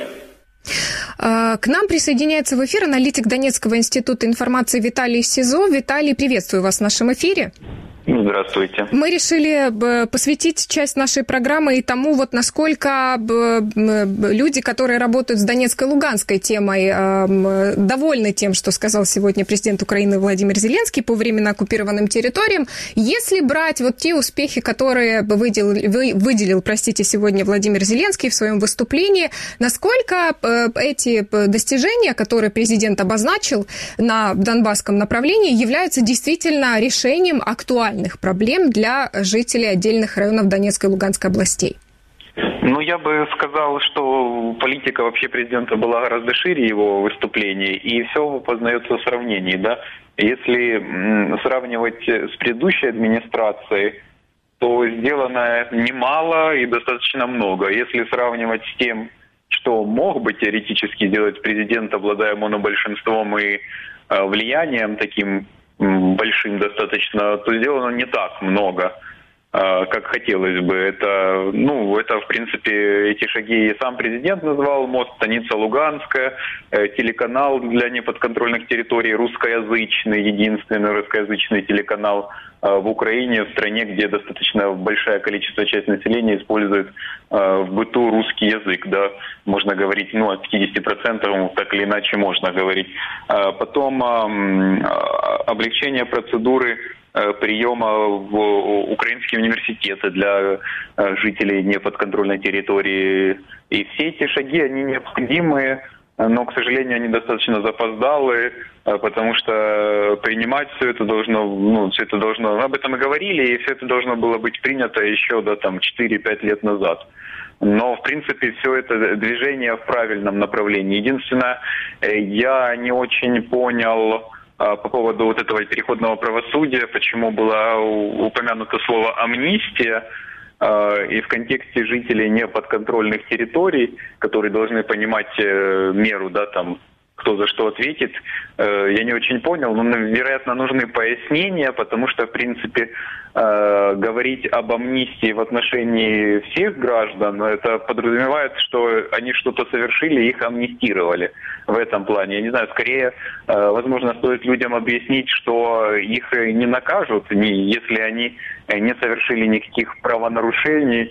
К нам присоединяется в эфир аналитик Донецкого института информации Виталий Сизо. Виталий, приветствую вас в нашем эфире. Здравствуйте. Мы решили посвятить часть нашей программы и тому, вот насколько люди, которые работают с Донецкой и Луганской темой, довольны тем, что сказал сегодня президент Украины Владимир Зеленский по временно оккупированным территориям. Если брать вот те успехи, которые выделил, выделил, простите, сегодня Владимир Зеленский в своем выступлении, насколько эти достижения, которые президент обозначил на донбасском направлении, являются действительно решением актуальных проблем для жителей отдельных районов Донецкой и Луганской областей? Ну, я бы сказал, что политика вообще президента была гораздо шире его выступлений, и все познается в сравнении, да. Если сравнивать с предыдущей администрацией, то сделано немало и достаточно много. Если сравнивать с тем, что мог бы теоретически сделать президент, обладая монобольшинством и влиянием таким большим достаточно, то сделано не так много, как хотелось бы. Это, ну, это, в принципе, эти шаги и сам президент назвал: мост Станица-Луганская, телеканал для неподконтрольных территорий, русскоязычный, единственный русскоязычный телеканал в Украине, в стране, где достаточно большое количество часть населения использует в быту русский язык, да, можно говорить, ну, от пятидесяти процентов так или иначе можно говорить. Потом облегчение процедуры приема в украинские университеты для жителей неподконтрольной территории. И все эти шаги, они необходимы но, к сожалению, они достаточно запоздалые, потому что принимать все это должно, ну, все это должно, мы об этом и говорили, и все это должно было быть принято еще, да, там, четыре-пять лет назад. Но, в принципе, все это движение в правильном направлении. Единственное, я не очень понял по поводу вот этого переходного правосудия, почему было упомянуто слово «амнистия», и в контексте жителей неподконтрольных территорий, которые должны понимать меру, да, там, кто за что ответит, я не очень понял, но, вероятно, нужны пояснения, потому что, в принципе, говорить об амнистии в отношении всех граждан, это подразумевает, что они что-то совершили, их амнистировали в этом плане. Я не знаю, скорее, возможно, стоит людям объяснить, что их не накажут, если они не совершили никаких правонарушений,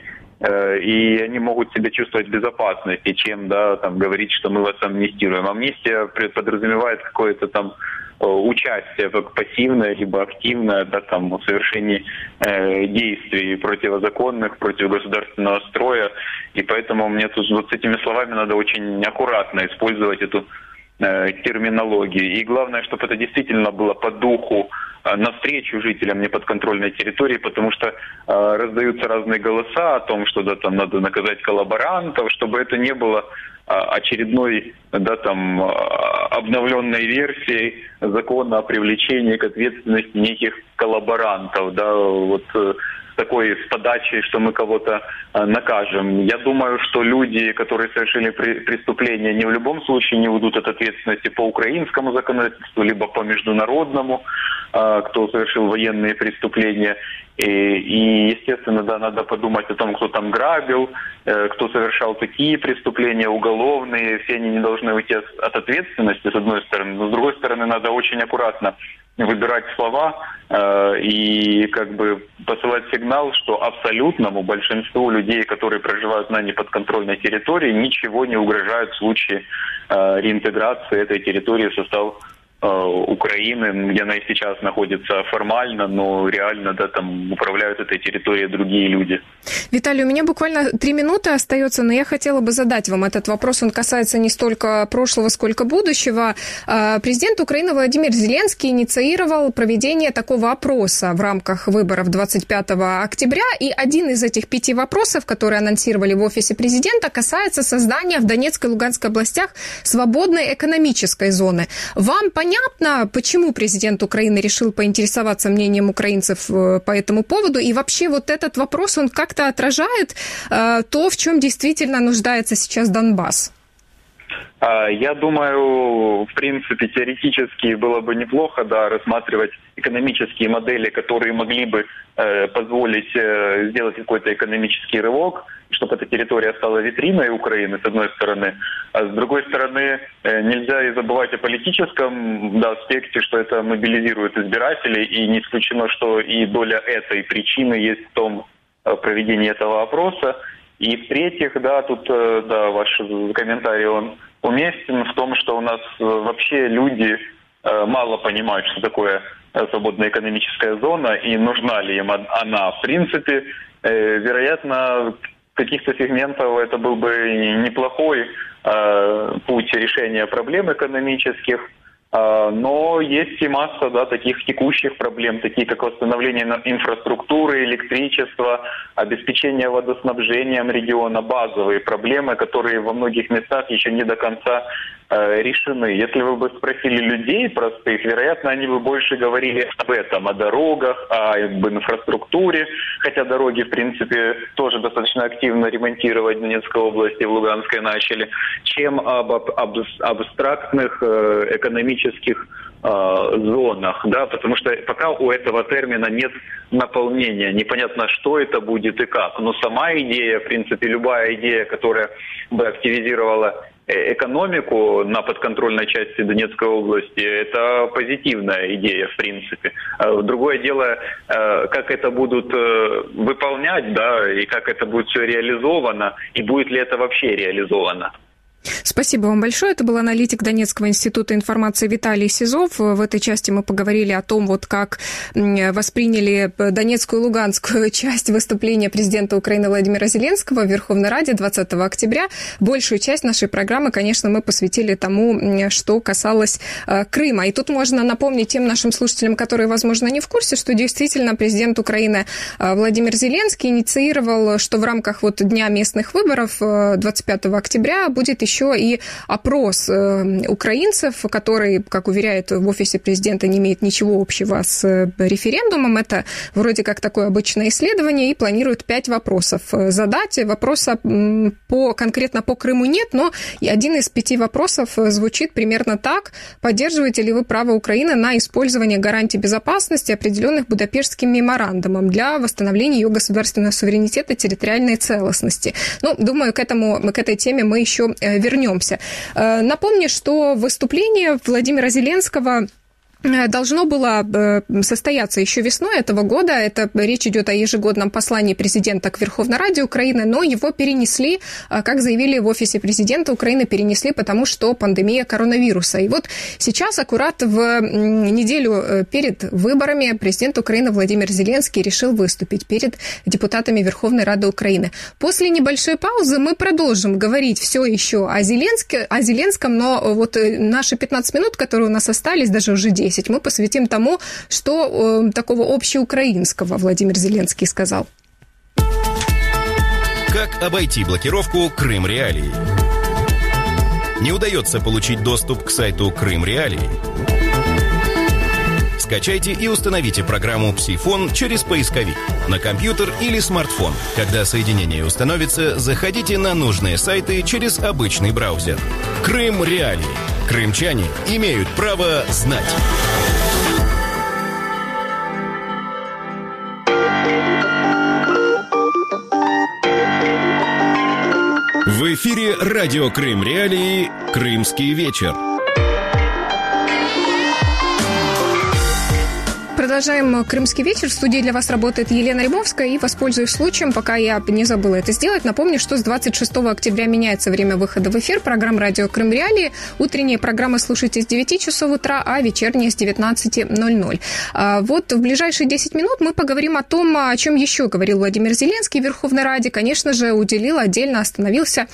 и они могут себя чувствовать в безопасности, чем, да, там, говорить, что мы вас амнистируем. Амнистия подразумевает какое-то там участие, как пассивное, либо активное, да, там, в совершении э, действий противозаконных, против государственного строя. И поэтому мне тут вот с этими словами надо очень аккуратно использовать эту э, терминологию. И главное, чтобы это действительно было по духу навстречу жителям неподконтрольной территории, потому что э, раздаются разные голоса о том, что, да, там надо наказать коллаборантов, чтобы это не было э, очередной, да, там, э, обновленной версией закона о привлечении к ответственности неких коллаборантов, да, вот э, такой с подачей, что мы кого-то э, накажем. Я думаю, что люди, которые совершили при- преступления, ни в любом случае не уйдут от ответственности по украинскому законодательству, либо по международному, э, кто совершил военные преступления. И, и, естественно, да, надо подумать о том, кто там грабил, э, кто совершал такие преступления уголовные. Все они не должны уйти от, от ответственности, с одной стороны. Но, с другой стороны, надо очень аккуратно выбирать слова э, и как бы посылать сигнал, что абсолютному большинству людей, которые проживают на неподконтрольной территории, ничего не угрожает в случае э, реинтеграции этой территории в состав э, Украины, где она и сейчас находится формально, но реально, да, там управляют этой территорией другие люди. Виталий, у меня буквально три минуты остается, но я хотела бы задать вам этот вопрос. Он касается не столько прошлого, сколько будущего. Президент Украины Владимир Зеленский инициировал проведение такого опроса в рамках выборов двадцать пятого октября. И один из этих пяти вопросов, которые анонсировали в офисе президента, касается создания в Донецкой и Луганской областях свободной экономической зоны. Вам понятно, почему президент Украины решил поинтересоваться мнением украинцев по этому поводу? И вообще вот этот вопрос, он как-то отражает э, то, в чем действительно нуждается сейчас Донбасс? Я думаю, в принципе, теоретически было бы неплохо, да, рассматривать экономические модели, которые могли бы э, позволить э, сделать какой-то экономический рывок, чтобы эта территория стала витриной Украины, с одной стороны. А с другой стороны, э, нельзя и забывать о политическом, да, аспекте, что это мобилизирует избирателей, и не исключено, что и доля этой причины есть в том, проведения этого опроса. И в-третьих, да, тут, да, ваш комментарий, он уместен в том, что у нас вообще люди мало понимают, что такое свободная экономическая зона и нужна ли им она. В принципе, вероятно, каких-то сегментов это был бы неплохой путь решения проблем экономических. Но есть и масса, да, таких текущих проблем, такие как восстановление инфраструктуры, электричества, обеспечение водоснабжением региона, базовые проблемы, которые во многих местах еще не до конца э, решены. Если вы бы спросили людей простых, вероятно, они бы больше говорили об этом, о дорогах, об инфраструктуре, хотя дороги, в принципе, тоже достаточно активно ремонтировать в Донецкой области, в Луганской начали, чем об, об абстрактных э, экономических зонах, да, потому что пока у этого термина нет наполнения, непонятно, что это будет и как. Но сама идея, в принципе, любая идея, которая бы активизировала экономику на подконтрольной части Донецкой области, это позитивная идея, в принципе. Другое дело, как это будут выполнять, да, и как это будет все реализовано, и будет ли это вообще реализовано. Спасибо вам большое. Это был аналитик Донецкого института информации Виталий Сизов. В этой части мы поговорили о том, вот как восприняли Донецкую и Луганскую часть выступления президента Украины Владимира Зеленского в Верховной Раде двадцатого октября. Большую часть нашей программы, конечно, мы посвятили тому, что касалось Крыма. И тут можно напомнить тем нашим слушателям, которые, возможно, не в курсе, что действительно президент Украины Владимир Зеленский инициировал, что в рамках вот Дня местных выборов двадцать пятого октября будет еще и опрос украинцев, который, как уверяет в офисе президента, не имеет ничего общего с референдумом. Это вроде как такое обычное исследование, и планируют пять вопросов задать. Вопроса по, конкретно по Крыму нет, но один из пяти вопросов звучит примерно так. Поддерживаете ли вы право Украины на использование гарантий безопасности, определенных Будапештским меморандумом, для восстановления ее государственного суверенитета и территориальной целостности? Ну, думаю, к этому, к этой теме мы еще вернемся. Напомню, что выступление Владимира Зеленского должно было состояться еще весной этого года. Это речь идет о ежегодном послании президента к Верховной Раде Украины, но его перенесли, как заявили в офисе президента Украины, перенесли, потому что пандемия коронавируса. И вот сейчас, аккурат в неделю перед выборами, президент Украины Владимир Зеленский решил выступить перед депутатами Верховной Рады Украины. После небольшой паузы мы продолжим говорить все еще о Зеленске, о Зеленском, но вот наши пятнадцать минут, которые у нас остались, даже уже десять, мы посвятим тому, что э, такого общеукраинского Владимир Зеленский сказал. Как обойти блокировку Крым Реалии? Не удается получить доступ к сайту Крым Реалии? Скачайте и установите программу «Псифон» через поисковик на компьютер или смартфон. Когда соединение установится, заходите на нужные сайты через обычный браузер. Крым Реалии. Крымчане имеют право знать. В эфире радио Крым Реалии «Крымский вечер». Продолжаем «Крымский вечер». В студии для вас работает Елена Римовская. И, воспользуюсь случаем, пока я не забыла это сделать, напомню, что с двадцать шестого октября меняется время выхода в эфир программ «Радио Крым Реалии». Утренние программы слушайте с девяти часов утра, а вечерние с девятнадцати ноль-ноль. Вот в ближайшие десять минут мы поговорим о том, о чем еще говорил Владимир Зеленский в Верховной Раде. Конечно же, уделил, отдельно остановился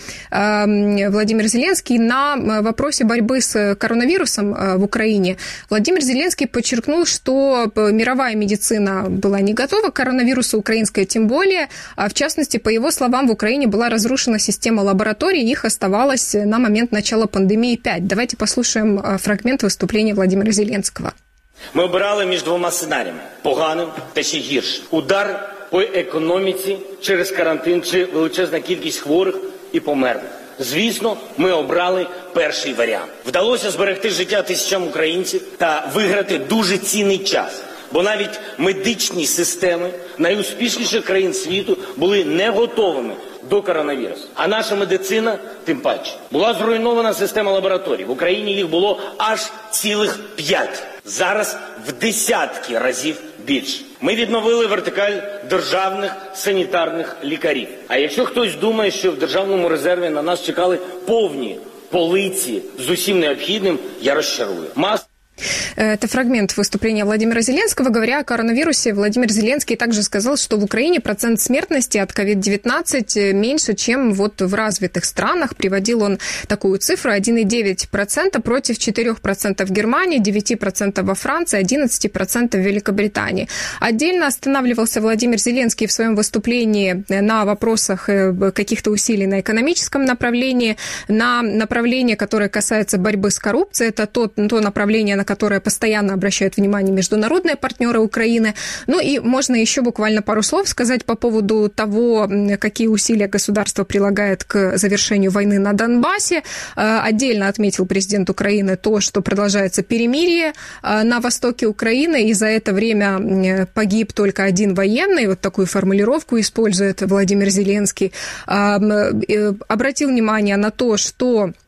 Владимир Зеленский на вопросе борьбы с коронавирусом в Украине. Владимир Зеленский подчеркнул, что мировая медицина была не готова к коронавирусу, украинская тем более. В частности, по его словам, в Украине была разрушена система лабораторий, их оставалось на момент начала пандемии пять. Давайте послушаем фрагмент выступления Владимира Зеленского. Ми обирали між двома сценаріями – поганим та ще гіршим. Удар по економіці через карантин чи величезна кількість хворих і померлих. Звісно, ми обрали перший варіант. Вдалося зберегти життя тисячам українців та виграти дуже цінний час. Бо навіть медичні системи найуспішніших країн світу були не готовими до коронавірусу. А наша медицина, тим паче, була зруйнована система лабораторій. В Україні їх було аж цілих п'ять. Зараз в десятки разів більше. Ми відновили вертикаль державних санітарних лікарів. А якщо хтось думає, що в державному резерві на нас чекали повні полиці з усім необхідним, я розчарую. Мас... Это фрагмент выступления Владимира Зеленского. Говоря о коронавирусе, Владимир Зеленский также сказал, что в Украине процент смертности от ковид девятнадцать меньше, чем вот в развитых странах. Приводил он такую цифру: один целых девять десятых процента против четырех процентов в Германии, девять процентов во Франции, одиннадцать процентов в Великобритании. Отдельно останавливался Владимир Зеленский в своем выступлении на вопросах каких-то усилий на экономическом направлении, на направлении, которое касается борьбы с коррупцией. Это то, то направление, на которое постоянно обращают внимание международные партнеры Украины. Ну и можно еще буквально пару слов сказать по поводу того, какие усилия государство прилагает к завершению войны на Донбассе. Отдельно отметил президент Украины то, что продолжается перемирие на востоке Украины, и за это время погиб только один военный. Вот такую формулировку использует Владимир Зеленский. Обратил внимание на то, что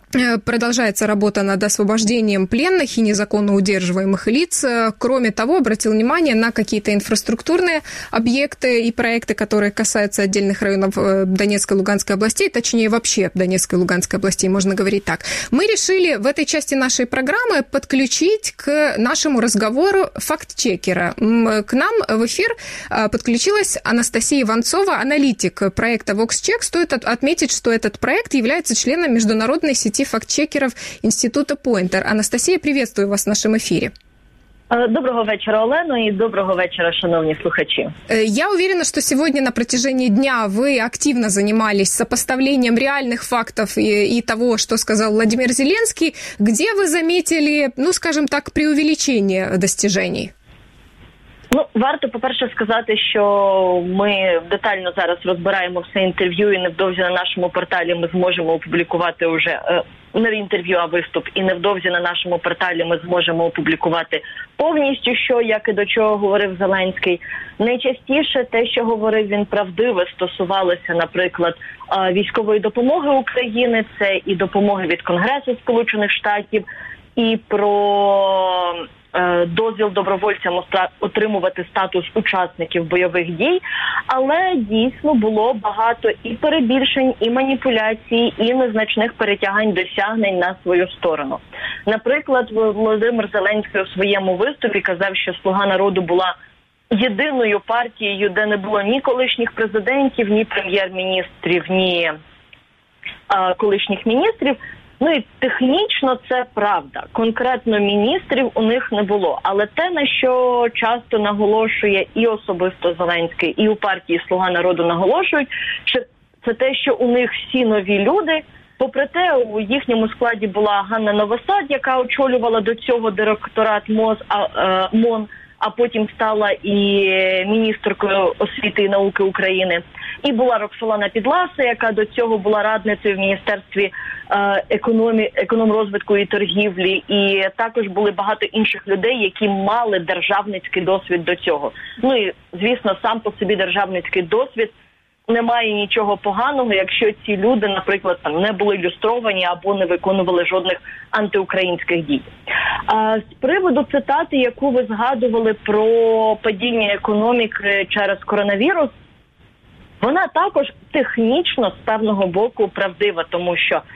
Продолжается работа над освобождением пленных и незаконно удерживаемых лиц. Кроме того, обратил внимание на какие-то инфраструктурные объекты и проекты, которые касаются отдельных районов Донецкой и Луганской областей, точнее вообще Донецкой и Луганской областей, можно говорить так. Мы решили в этой части нашей программы подключить к нашему разговору факт-чекера. К нам в эфир подключилась Анастасия Иванцова, аналитик проекта VoxCheck. Стоит отметить, что этот проект является членом международной сети фактчекеров Института Пойнтер. Анастасия, приветствую вас в нашем эфире. Доброго вечера, Олено, и доброго вечера, шановні слухачи. Я уверена, что сегодня на протяжении дня вы активно занимались сопоставлением реальных фактов и, и того, что сказал Владимир Зеленский. Где вы заметили, ну, скажем так, преувеличение достижений? Ну, варто, по-перше, сказати, що ми детально зараз розбираємо все інтерв'ю, і невдовзі на нашому порталі ми зможемо опублікувати уже е, не інтерв'ю, а виступ, і невдовзі на нашому порталі ми зможемо опублікувати повністю, що, як і до чого говорив Зеленський. Найчастіше те, що говорив він правдиве, стосувалося, наприклад, е, військової допомоги України, це і допомоги від Конгресу Сполучених Штатів, і про дозвіл добровольцям отримувати статус учасників бойових дій, але дійсно було багато і перебільшень, і маніпуляцій, і незначних перетягань досягнень на свою сторону. Наприклад, Володимир Зеленський у своєму виступі казав, що «Слуга народу» була єдиною партією, де не було ні колишніх президентів, ні прем'єр-міністрів, ні а, колишніх міністрів. Ну і технічно це правда. Конкретно міністрів у них не було. Але те, на що часто наголошує і особисто Зеленський, і у партії «Слуга народу» наголошують, що це те, що у них всі нові люди. Попри те, у їхньому складі була Ганна Новосад, яка очолювала до цього директорат МОЗ, а, е, МОН, а потім стала і міністеркою освіти і науки України. І була Роксолана Підласа, яка до цього була радницею в Міністерстві е, економі, економрозвитку і торгівлі. І також були багато інших людей, які мали державницький досвід до цього. Ну і, звісно, сам по собі державницький досвід. Немає нічого поганого, якщо ці люди, наприклад, там не були люстровані або не виконували жодних антиукраїнських дій. А з приводу цитати, яку ви згадували про падіння економіки через коронавірус, вона також технічно з певного боку правдива, тому що е,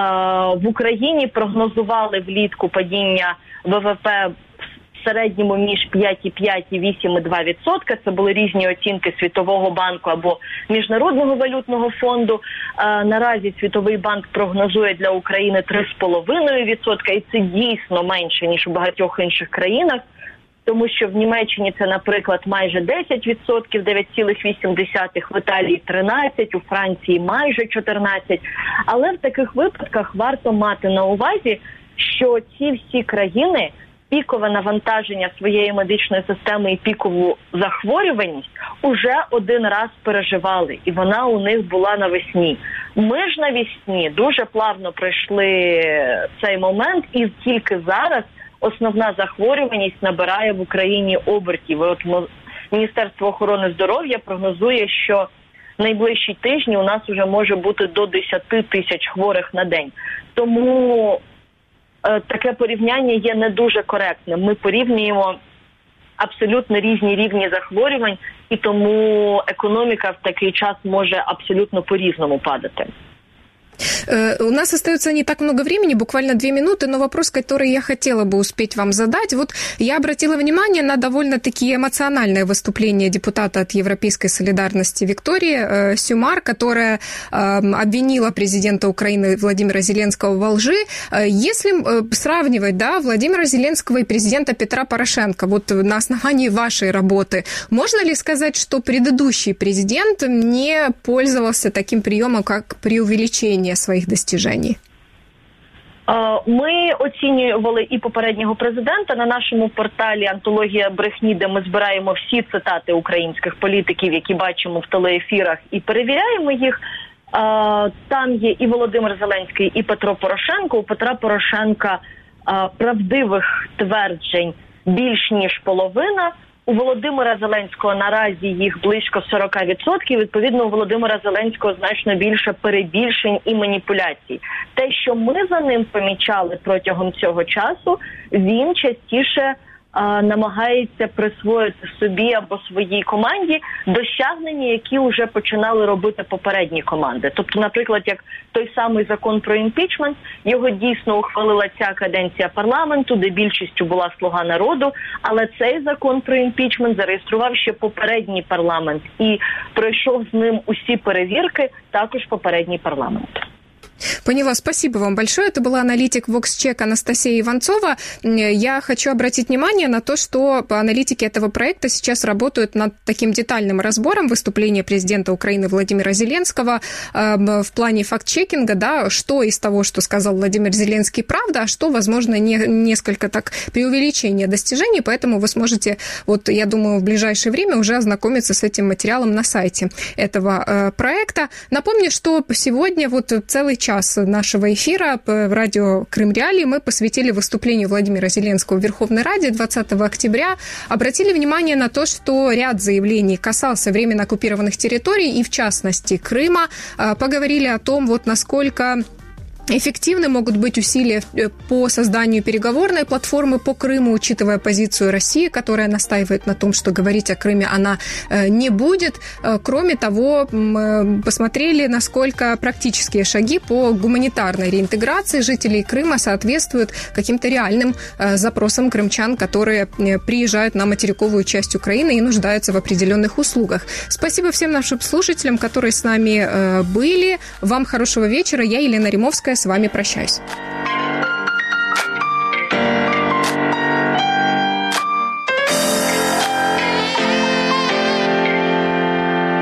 в Україні прогнозували влітку падіння ВВП в середньому між п'ять і п'ять і вісім і два відсотка. Це були різні оцінки Світового банку або Міжнародного валютного фонду. Е, наразі Світовий банк прогнозує для України три з половиною відсотка, і це дійсно менше, ніж у багатьох інших країнах. Тому що в Німеччині це, наприклад, майже десять відсотків, дев'ять цілих вісім десятих, в Італії тринадцять, у Франції майже чотирнадцять. Але в таких випадках варто мати на увазі, що ці всі країни пікове навантаження своєї медичної системи і пікову захворюваність уже один раз переживали, і вона у них була навесні. Ми ж навесні дуже плавно пройшли цей момент, і тільки зараз основна захворюваність набирає в Україні обертів. От Міністерство охорони здоров'я прогнозує, що найближчі тижні у нас вже може бути до десять тисяч хворих на день. Тому е, таке порівняння є не дуже коректним. Ми порівнюємо абсолютно різні рівні захворювань, і тому економіка в такий час може абсолютно по-різному падати. У нас остается не так много времени, буквально две минуты, но вопрос, который я хотела бы успеть вам задать. Вот я обратила внимание на довольно-таки эмоциональное выступление депутата от Европейской солидарности Виктории Сюмар, которая обвинила президента Украины Владимира Зеленского во лжи. Если сравнивать, да, Владимира Зеленского и президента Петра Порошенко, вот на основании вашей работы, можно ли сказать, что предыдущий президент не пользовался таким приемом, как преувеличение своїх достижень? Ми оцінювали і попереднього президента на нашому порталі «Антологія брехні», де ми збираємо всі цитати українських політиків, які бачимо в телеефірах, і перевіряємо їх. Там є і Володимир Зеленський, і Петро Порошенко. У Петра Порошенка правдивих тверджень більш ніж половина, У Володимира Зеленського наразі їх близько сорок відсотків, відповідно, у Володимира Зеленського значно більше перебільшень і маніпуляцій. Те, що ми за ним помічали протягом цього часу, він частіше а, намагається присвоїти собі або своїй команді досягнення, які вже починали робити попередні команди. Тобто, наприклад, як той самий закон про імпічмент, його дійсно ухвалила ця каденція парламенту, де більшістю була «Слуга народу», але цей закон про імпічмент зареєстрував ще попередній парламент і пройшов з ним усі перевірки також попередній парламент. Поняла, спасибо вам большое. Это была аналитик VoxCheck Анастасия Иванцова. Я хочу обратить внимание на то, что аналитики этого проекта сейчас работают над таким детальным разбором выступления президента Украины Владимира Зеленского в плане факт-чекинга, да, что из того, что сказал Владимир Зеленский, правда, а что, возможно, не, несколько так преувеличение достижений, поэтому вы сможете, вот, я думаю, в ближайшее время уже ознакомиться с этим материалом на сайте этого э, проекта. Напомню, что сегодня вот целый час нашего эфира в радио Крым Реалии мы посвятили выступлению Владимира Зеленского в Верховной Раде двадцатого октября. Обратили внимание на то, что ряд заявлений касался временно оккупированных территорий и, в частности, Крыма. Поговорили о том, вот насколько эффективны могут быть усилия по созданию переговорной платформы по Крыму, учитывая позицию России, которая настаивает на том, что говорить о Крыме она не будет. Кроме того, посмотрели, насколько практические шаги по гуманитарной реинтеграции жителей Крыма соответствуют каким-то реальным запросам крымчан, которые приезжают на материковую часть Украины и нуждаются в определенных услугах. Спасибо всем нашим слушателям, которые с нами были. Вам хорошего вечера. Я, Елена Римовская, с вами прощаюсь.